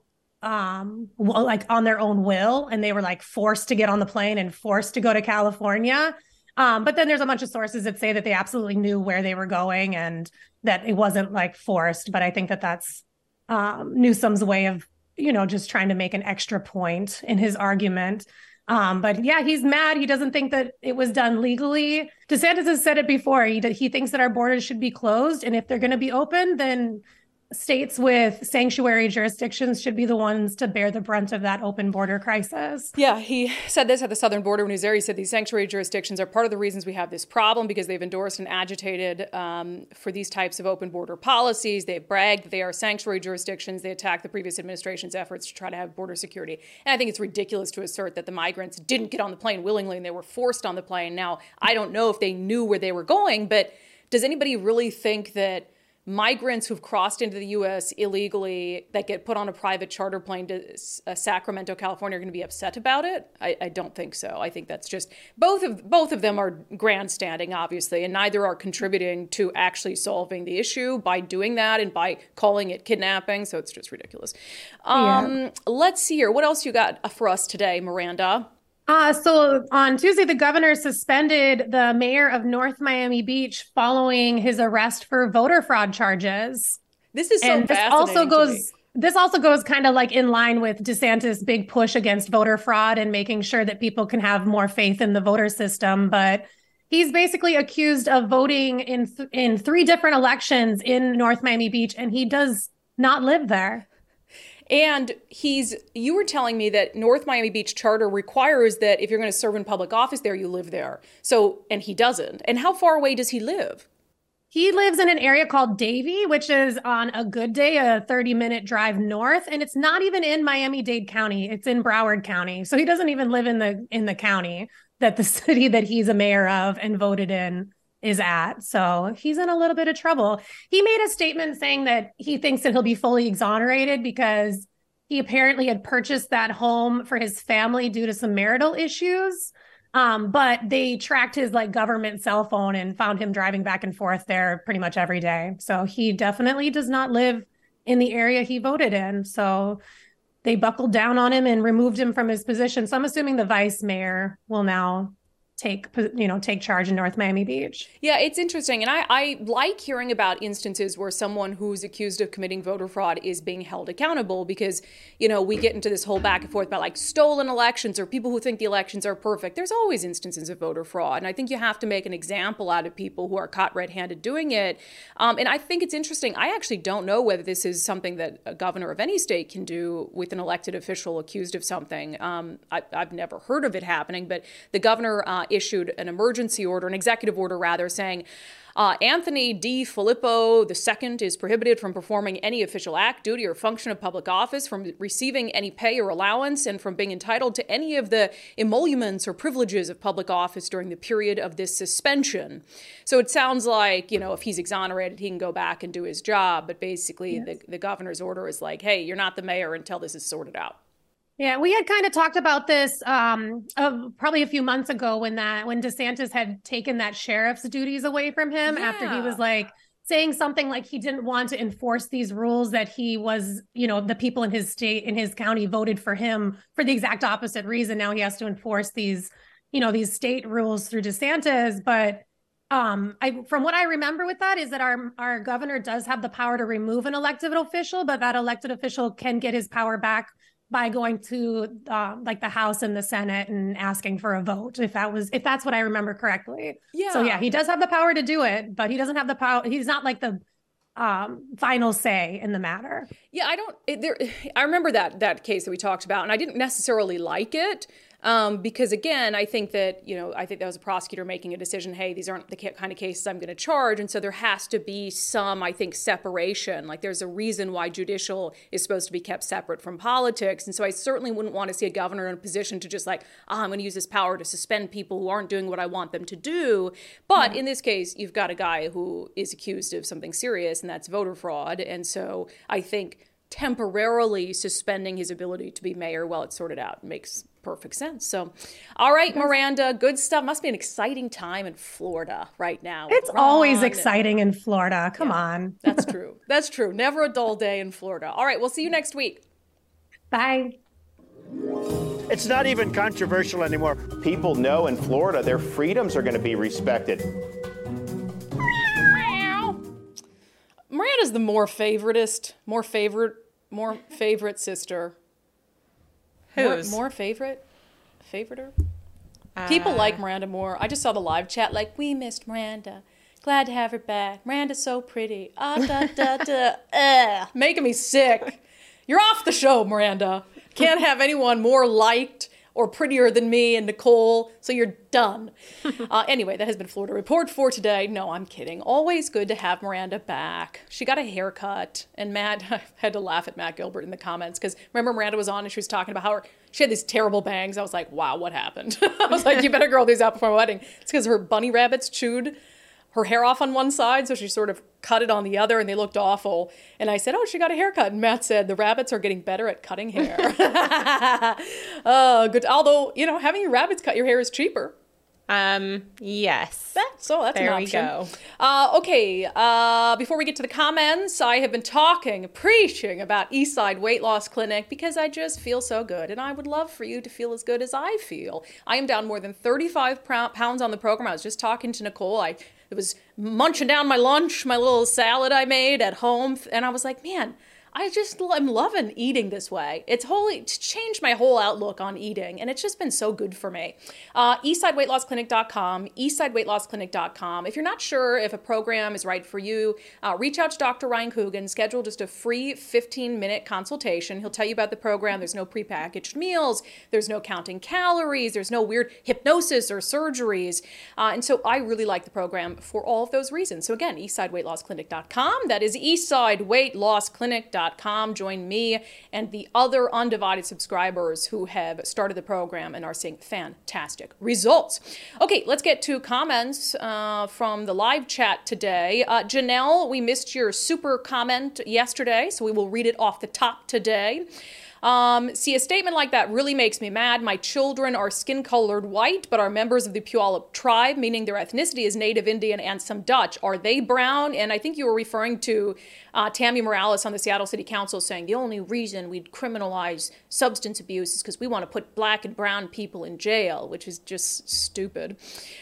um, well, like on their own will, and they were like forced to get on the plane and forced to go to California. Um, but then there's a bunch of sources that say that they absolutely knew where they were going and that it wasn't like forced. But I think that that's um, Newsom's way of, you know, just trying to make an extra point in his argument. Um, but yeah, he's mad. He doesn't think that it was done legally. DeSantis has said it before. He, he thinks that our borders should be closed. And if they're going to be open, then states with sanctuary jurisdictions should be the ones to bear the brunt of that open border crisis. Yeah, he said this at the southern border when he was there. He said these sanctuary jurisdictions are part of the reasons we have this problem because they've endorsed and agitated um, for these types of open border policies. They've bragged that they are sanctuary jurisdictions. They attack the previous administration's efforts to try to have border security. And I think it's ridiculous to assert that the migrants didn't get on the plane willingly and they were forced on the plane. Now, I don't know if they knew where they were going, but does anybody really think that migrants who've crossed into the U S illegally that get put on a private charter plane to uh, Sacramento, California, are going to be upset about it? I, I don't think so. I think that's just both of both of them are grandstanding, obviously, and neither are contributing to actually solving the issue by doing that and by calling it kidnapping. So it's just ridiculous. Um, yeah. Let's see here. What else you got for us today, Miranda? Uh, so on Tuesday, the governor suspended the mayor of North Miami Beach following his arrest for voter fraud charges. This is so and this fascinating also goes. to me. This also goes kind of like in line with DeSantis' big push against voter fraud and making sure that people can have more faith in the voter system. But he's basically accused of voting in th- in three different elections in North Miami Beach, and he does not live there. And he's, you were telling me that North Miami Beach charter requires that if you're going to serve in public office there, you live there. So, and he doesn't. And how far away does he live? He lives in an area called Davie, which is on a good day, a thirty minute drive north. And it's not even in Miami-Dade County. It's in Broward County. So he doesn't even live in the, in the county that the city that he's a mayor of and voted in is at. So he's in a little bit of trouble. He made a statement saying that he thinks that he'll be fully exonerated because he apparently had purchased that home for his family due to some marital issues. Um, but they tracked his like government cell phone and found him driving back and forth there pretty much every day. So he definitely does not live in the area he voted in. So they buckled down on him and removed him from his position. So I'm assuming the vice mayor will now take, you know, take charge in North Miami Beach. Yeah, it's interesting. And I, I like hearing about instances where someone who's accused of committing voter fraud is being held accountable because, you know, we get into this whole back and forth about like stolen elections or people who think the elections are perfect. There's always instances of voter fraud. And I think you have to make an example out of people who are caught red-handed doing it. Um, and I think it's interesting. I actually don't know whether this is something that a governor of any state can do with an elected official accused of something. Um, I, I've never heard of it happening, but the governor uh, issued an emergency order, an executive order rather, saying uh, Anthony D. Filippo the second is prohibited from performing any official act, duty, or function of public office, from receiving any pay or allowance, and from being entitled to any of the emoluments or privileges of public office during the period of this suspension. So it sounds like, you know, if he's exonerated, he can go back and do his job. But basically, yes. the, the governor's order is like, hey, you're not the mayor until this is sorted out. Yeah, we had kind of talked about this um, uh, probably a few months ago when that when DeSantis had taken that sheriff's duties away from him yeah. after he was like saying something like he didn't want to enforce these rules that he was, you know, the people in his state, in his county voted for him for the exact opposite reason. Now he has to enforce these, you know, these state rules through DeSantis. But um, I, from what I remember with that is that our, our governor does have the power to remove an elected official, but that elected official can get his power back by going to uh, like the House and the Senate and asking for a vote, if that was, if that's what I remember correctly. Yeah. So yeah, he does have the power to do it, but he doesn't have the power. He's not like the um, final say in the matter. Yeah, I don't, it, there, I remember that, that case that we talked about, and I didn't necessarily like it. Um, because again, I think that, you know, I think that was a prosecutor making a decision, hey, these aren't the kind of cases I'm going to charge. And so there has to be some, I think, separation. Like there's a reason why judicial is supposed to be kept separate from politics. And so I certainly wouldn't want to see a governor in a position to just like, ah, oh, I'm going to use this power to suspend people who aren't doing what I want them to do. But yeah. in this case, you've got a guy who is accused of something serious, and that's voter fraud. And so I think temporarily suspending his ability to be mayor while it's sorted out makes perfect sense. So, all right, Miranda, good stuff. Must be an exciting time in Florida right now. It's always exciting in Florida. Come yeah, on. That's true. That's true. Never a dull day in Florida. All right, we'll see you next week. Bye. It's not even controversial anymore. People know in Florida their freedoms are going to be respected. Miranda's the more favoritist, more favorite, more favorite sister. Who's? More, more favorite? Favoriter? Uh, People like Miranda more. I just saw the live chat like, we missed Miranda. Glad to have her back. Miranda's so pretty. Ah, da, da, da. Ugh. Making me sick. You're off the show, Miranda. Can't have anyone more liked or prettier than me and Nicole, so you're done. uh, anyway, that has been Florida Report for today. No, I'm kidding. Always good to have Miranda back. She got a haircut, and Matt, I had to laugh at Matt Gilbert in the comments, because remember Miranda was on and she was talking about how her, she had these terrible bangs. I was like, wow, what happened? I was like, you better grow these out before my wedding. It's because her bunny rabbits chewed her hair off on one side, so she sort of cut it on the other, and they looked awful. And I said, oh, she got a haircut. And Matt said, the rabbits are getting better at cutting hair. uh, good. Although, you know, having your rabbits cut your hair is cheaper. Um, yes. That, so that's there an option. we go. Uh, okay, uh, before we get to the comments, I have been talking, preaching about Eastside Weight Loss Clinic because I just feel so good, and I would love for you to feel as good as I feel. I am down more than thirty-five pounds on the program. I was just talking to Nicole. I was munching down my lunch, my little salad I made at home, and I was like, man, I just am loving eating this way. It's wholly it's changed my whole outlook on eating, and it's just been so good for me. Uh, eastside weight loss clinic dot com, eastside weight loss clinic dot com. If you're not sure if a program is right for you, uh, reach out to Doctor Ryan Coogan. Schedule just a free fifteen-minute consultation. He'll tell you about the program. There's no prepackaged meals. There's no counting calories. There's no weird hypnosis or surgeries. Uh, and so I really like the program for all of those reasons. So again, eastside weight loss clinic dot com. That is eastside weight loss clinic dot com. Join me and the other Undivided subscribers who have started the program and are seeing fantastic results. Okay, let's get to comments uh, from the live chat today. Uh, Janelle, we missed your super comment yesterday, so we will read it off the top today. Um, see, a statement like that really makes me mad. My children are skin-colored white, but are members of the Puyallup tribe, meaning their ethnicity is Native Indian and some Dutch. Are they brown? And I think you were referring to uh, Tammy Morales on the Seattle City Council saying the only reason we'd criminalize substance abuse is because we want to put black and brown people in jail, which is just stupid.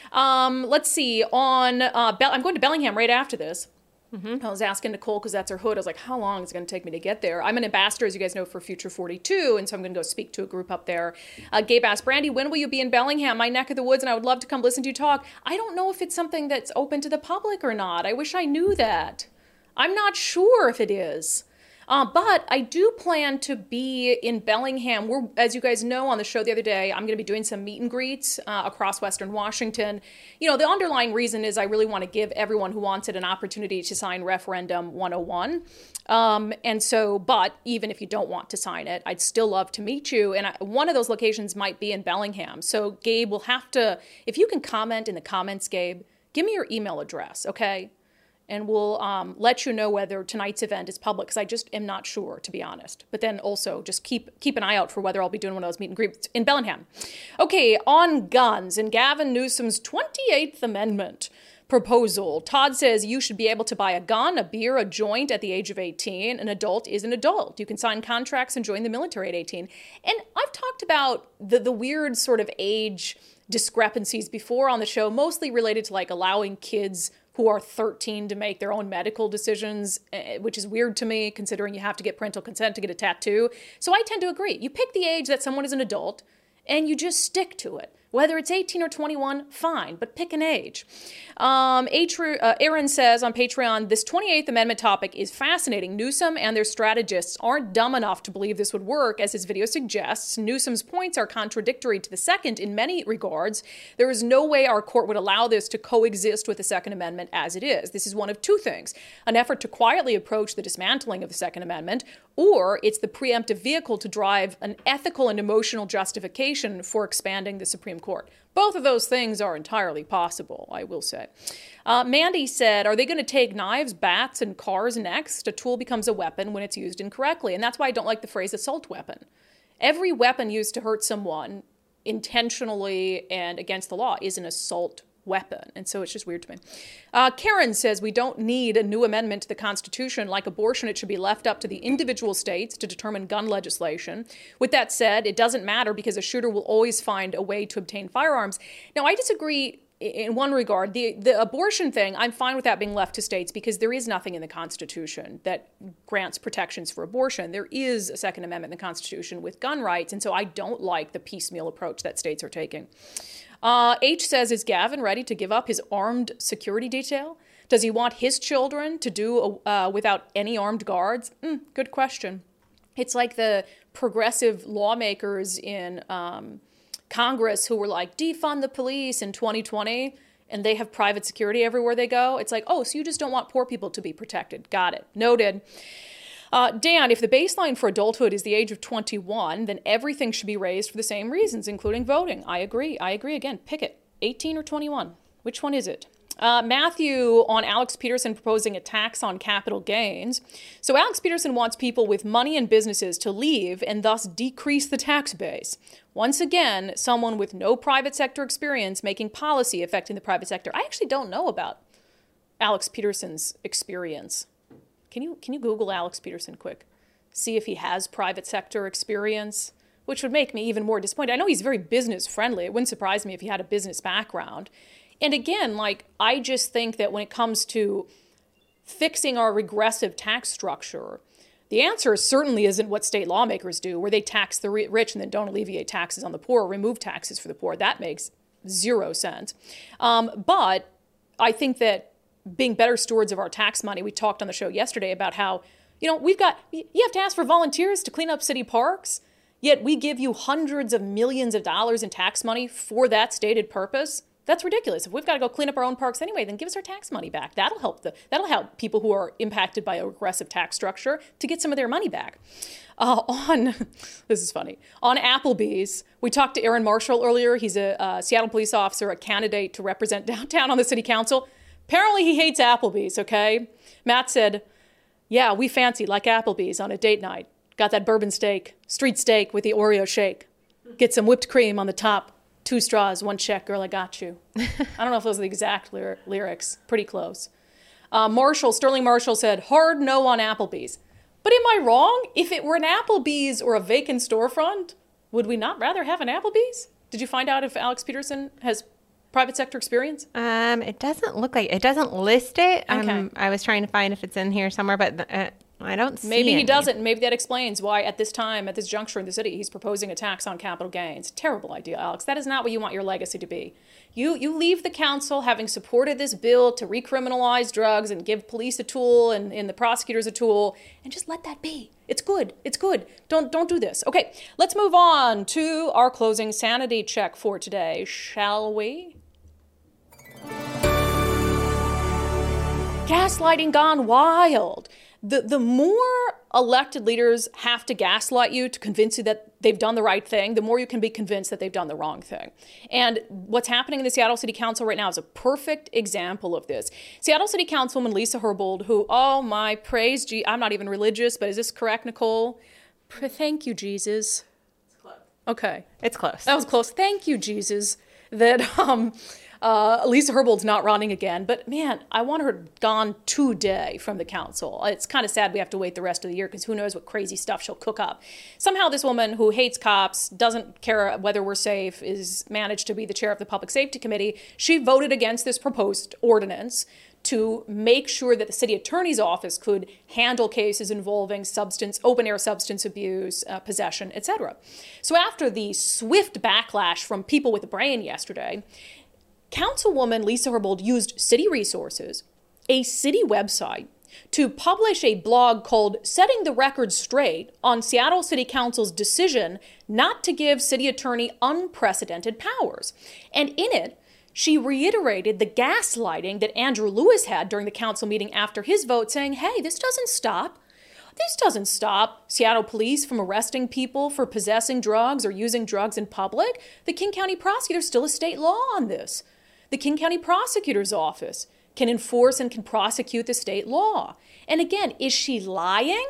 Um, let's see. On uh, Be- I'm going to Bellingham right after this. Mm-hmm. I was asking Nicole, because that's her hood, I was like, how long is it going to take me to get there? I'm an ambassador, as you guys know, for Future forty-two, and so I'm going to go speak to a group up there. Uh, Gabe asked, Brandy, when will you be in Bellingham, my neck of the woods, and I would love to come listen to you talk. I don't know if it's something that's open to the public or not. I wish I knew that. I'm not sure if it is. Uh, but I do plan to be in Bellingham. We're, as you guys know, on the show the other day, I'm going to be doing some meet and greets uh, across Western Washington. You know, the underlying reason is I really want to give everyone who wants it an opportunity to sign Referendum one oh one. Um, and so, but even if you don't want to sign it, I'd still love to meet you. And I, one of those locations might be in Bellingham. So Gabe will have to, if you can comment in the comments, Gabe, give me your email address, okay? And we'll um, let you know whether tonight's event is public, because I just am not sure, to be honest. But then also just keep keep an eye out for whether I'll be doing one of those meet and greets in Bellingham. Okay, on guns and Gavin Newsom's twenty-eighth Amendment proposal. Todd says you should be able to buy a gun, a beer, a joint at the age of eighteen. An adult is an adult. You can sign contracts and join the military at eighteen. And I've talked about the, the weird sort of age discrepancies before on the show, mostly related to like allowing kids who are thirteen to make their own medical decisions, which is weird to me, considering you have to get parental consent to get a tattoo. So I tend to agree. You pick the age that someone is an adult, and you just stick to it. Whether it's eighteen or twenty-one, fine, but pick an age. Um, Aaron says on Patreon, this twenty-eighth Amendment topic is fascinating. Newsom and their strategists aren't dumb enough to believe this would work, as his video suggests. Newsom's points are contradictory to the second in many regards. There is no way our court would allow this to coexist with the Second Amendment as it is. This is one of two things: an effort to quietly approach the dismantling of the Second Amendment, or it's the preemptive vehicle to drive an ethical and emotional justification for expanding the Supreme Court. Both of those things are entirely possible, I will say. Uh, Mandy said, are they going to take knives, bats, and cars next? A tool becomes a weapon when it's used incorrectly. And that's why I don't like the phrase assault weapon. Every weapon used to hurt someone intentionally and against the law is an assault weapon. And so it's just weird to me. Uh, Karen says we don't need a new amendment to the Constitution. Like abortion, it should be left up to the individual states to determine gun legislation. With that said, it doesn't matter because a shooter will always find a way to obtain firearms. Now, I disagree in one regard. The, the abortion thing, I'm fine with that being left to states because there is nothing in the Constitution that grants protections for abortion. There is a Second Amendment in the Constitution with gun rights, and so I don't like the piecemeal approach that states are taking. Uh, H says, is Gavin ready to give up his armed security detail? Does he want his children to do uh, without any armed guards? Mm, good question. It's like the progressive lawmakers in um, Congress who were like, defund the police in twenty twenty, and they have private security everywhere they go. It's like, oh, so you just don't want poor people to be protected. Got it. Noted. Uh, Dan, if the baseline for adulthood is the age of twenty-one, then everything should be raised for the same reasons, including voting. I agree. I agree. Again, pick it. eighteen or twenty-one. Which one is it? Uh, Matthew on Alex Peterson proposing a tax on capital gains. So Alex Peterson wants people with money and businesses to leave and thus decrease the tax base. Once again, someone with no private sector experience making policy affecting the private sector. I actually don't know about Alex Peterson's experience. Can you can you Google Alex Peterson quick? See if he has private sector experience, which would make me even more disappointed. I know he's very business friendly. It wouldn't surprise me if he had a business background. And again, like, I just think that when it comes to fixing our regressive tax structure, the answer certainly isn't what state lawmakers do, where they tax the rich and then don't alleviate taxes on the poor or remove taxes for the poor. That makes zero sense. Um, but I think that being better stewards of our tax money, we talked on the show yesterday about how, you know, we've got, you have to ask for volunteers to clean up city parks, yet we give you hundreds of millions of dollars in tax money for that stated purpose. That's ridiculous. If we've got to go clean up our own parks anyway, then give us our tax money back. That'll help the that'll help people who are impacted by a regressive tax structure to get some of their money back. Uh, on this is funny. On Applebee's, we talked to Aaron Marshall earlier. He's a, a Seattle police officer, a candidate to represent downtown on the city council. Apparently, he hates Applebee's. Okay, Matt said, "Yeah, we fancy like Applebee's on a date night. Got that bourbon steak, street steak with the Oreo shake. Get some whipped cream on the top. Two straws, one check, girl, I got you." I don't know if those are the exact lyr- lyrics. Pretty close. Uh, Marshall, Sterling Marshall said, hard no on Applebee's. But am I wrong? If it were an Applebee's or a vacant storefront, would we not rather have an Applebee's? Did you find out if Alex Peterson has private sector experience? Um, it doesn't look like it. It doesn't list it. Okay. Um, I was trying to find if it's in here somewhere, but uh, I don't see Maybe he any. doesn't. Maybe that explains why at this time, at this juncture in the city, he's proposing a tax on capital gains. Terrible idea, Alex. That is not what you want your legacy to be. You you leave the council having supported this bill to recriminalize drugs and give police a tool and, and the prosecutors a tool, and just let that be. It's good. It's good. Don't don't do this. Okay, let's move on to our closing sanity check for today, shall we? Gaslighting gone wild. The the more elected leaders have to gaslight you to convince you that they've done the right thing, the more you can be convinced that they've done the wrong thing. And what's happening in the Seattle City Council right now is a perfect example of this. Seattle City Councilwoman Lisa Herbold, who, oh my, praise, G- I'm not even religious, but is this correct, Nicole? Pr- thank you, Jesus. It's close. Okay. It's close. That was close. Thank you, Jesus. That, um... Uh, Lisa Herbold's not running again, but man, I want her gone today from the council. It's kind of sad we have to wait the rest of the year because who knows what crazy stuff she'll cook up. Somehow this woman who hates cops, doesn't care whether we're safe, is managed to be the chair of the Public Safety Committee. She voted against this proposed ordinance to make sure that the city attorney's office could handle cases involving substance, open-air substance abuse, uh, possession, et cetera. So after the swift backlash from people with a brain yesterday, Councilwoman Lisa Herbold used city resources, a city website, to publish a blog called Setting the Record Straight on Seattle City Council's decision not to give city attorney unprecedented powers. And in it, she reiterated the gaslighting that Andrew Lewis had during the council meeting after his vote, saying, hey, this doesn't stop. This doesn't stop Seattle police from arresting people for possessing drugs or using drugs in public. The King County prosecutor's still a state law on this. The King County Prosecutor's Office can enforce and can prosecute the state law. And again, is she lying?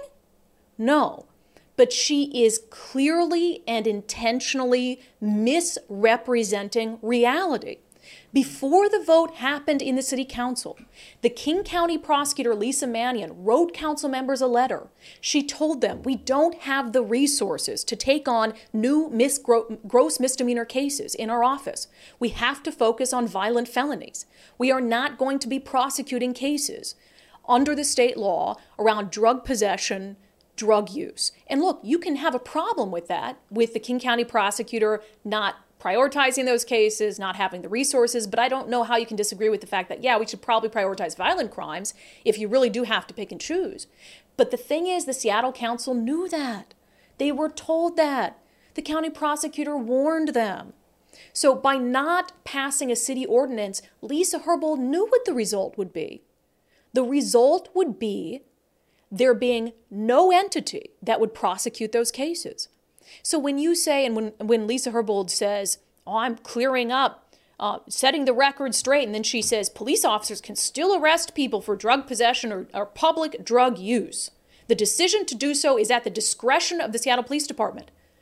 No. But she is clearly and intentionally misrepresenting reality. Before the vote happened in the city council, the King County prosecutor, Lisa Mannion, wrote council members a letter. She told them, we don't have the resources to take on new mis- gross misdemeanor cases in our office. We have to focus on violent felonies. We are not going to be prosecuting cases under the state law around drug possession, drug use. And look, you can have a problem with that, with the King County prosecutor not prioritizing those cases, not having the resources, but I don't know how you can disagree with the fact that, yeah, we should probably prioritize violent crimes if you really do have to pick and choose. But the thing is, the Seattle Council knew that. They were told that. The county prosecutor warned them. So by not passing a city ordinance, Lisa Herbold knew what the result would be. The result would be there being no entity that would prosecute those cases. So when you say, and when, when Lisa Herbold says, oh, I'm clearing up, uh, setting the record straight, and then she says police officers can still arrest people for drug possession or, or public drug use. The decision to do so is at the discretion of the Seattle Police Department.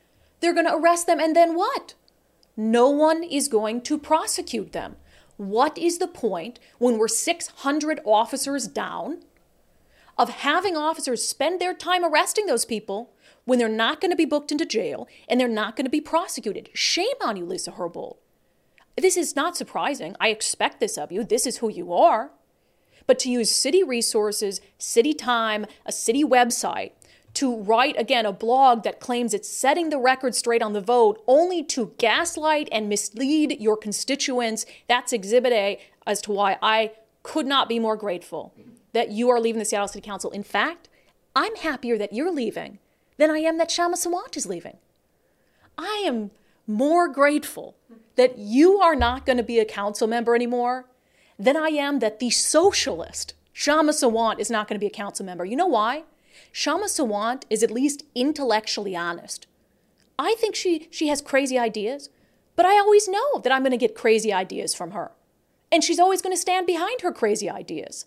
They're going to arrest them, and then what? No one is going to prosecute them. What is the point when we're six hundred officers down of having officers spend their time arresting those people when they're not going to be booked into jail and they're not going to be prosecuted? Shame on you, Lisa Herbold. This is not surprising. I expect this of you. This is who you are. But to use city resources, city time, a city website, to write, again, a blog that claims it's setting the record straight on the vote only to gaslight and mislead your constituents, that's Exhibit A as to why I could not be more grateful that you are leaving the Seattle City Council. In fact, I'm happier that you're leaving than I am that Kshama Sawant is leaving. I am more grateful that you are not going to be a council member anymore than I am that the socialist Kshama Sawant is not going to be a council member. You know why? Kshama Sawant is at least intellectually honest. I think she, she has crazy ideas, but I always know that I'm going to get crazy ideas from her. And she's always going to stand behind her crazy ideas.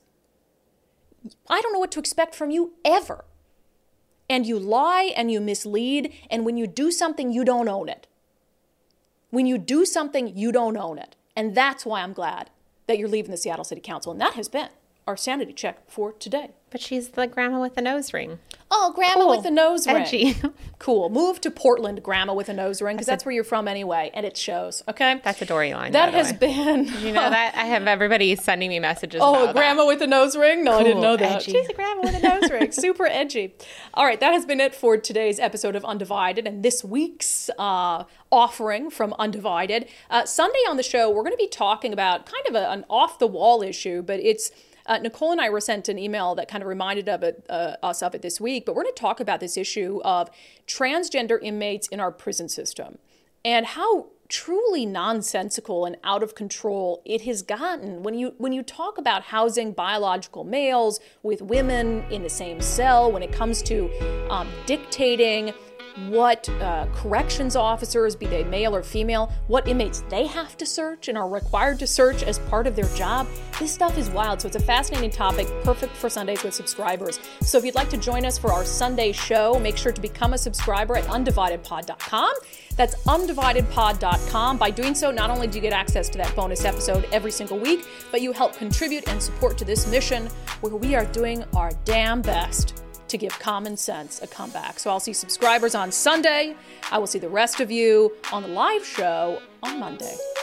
I don't know what to expect from you ever. And you lie and you mislead, and when you do something, you don't own it. When you do something, you don't own it. And that's why I'm glad that you're leaving the Seattle City Council. And that has been our sanity check for today. But she's the grandma with the nose ring. Oh, grandma Cool. with the nose ring. Edgy. Cool. Move to Portland, grandma with a nose ring, because that's, that's where you're from anyway, and it shows, okay? That's a Dory line. That by the has way. been... Did you know that? I have everybody sending me messages Oh, about grandma that. with a nose ring? No, Cool, I didn't know that. edgy. She's a grandma with a nose ring. Super edgy. All right, that has been it for today's episode of Undivided and this week's uh, offering from Undivided. Uh, Sunday on the show, we're going to be talking about kind of a, an off-the-wall issue, but it's Uh, Nicole and I were sent an email that kind of reminded of it, uh, us of it this week, but we're going to talk about this issue of transgender inmates in our prison system and how truly nonsensical and out of control it has gotten. When you when you talk about housing biological males with women in the same cell, when it comes to um, dictating what uh, corrections officers, be they male or female, what inmates they have to search and are required to search as part of their job. This stuff is wild, so it's a fascinating topic, perfect for Sundays with subscribers. So if you'd like to join us for our Sunday show, make sure to become a subscriber at undivided pod dot com. That's undivided pod dot com. By doing so, not only do you get access to that bonus episode every single week, but you help contribute and support to this mission where we are doing our damn best to give common sense a comeback. So I'll see subscribers on Sunday. I will see the rest of you on the live show on Monday.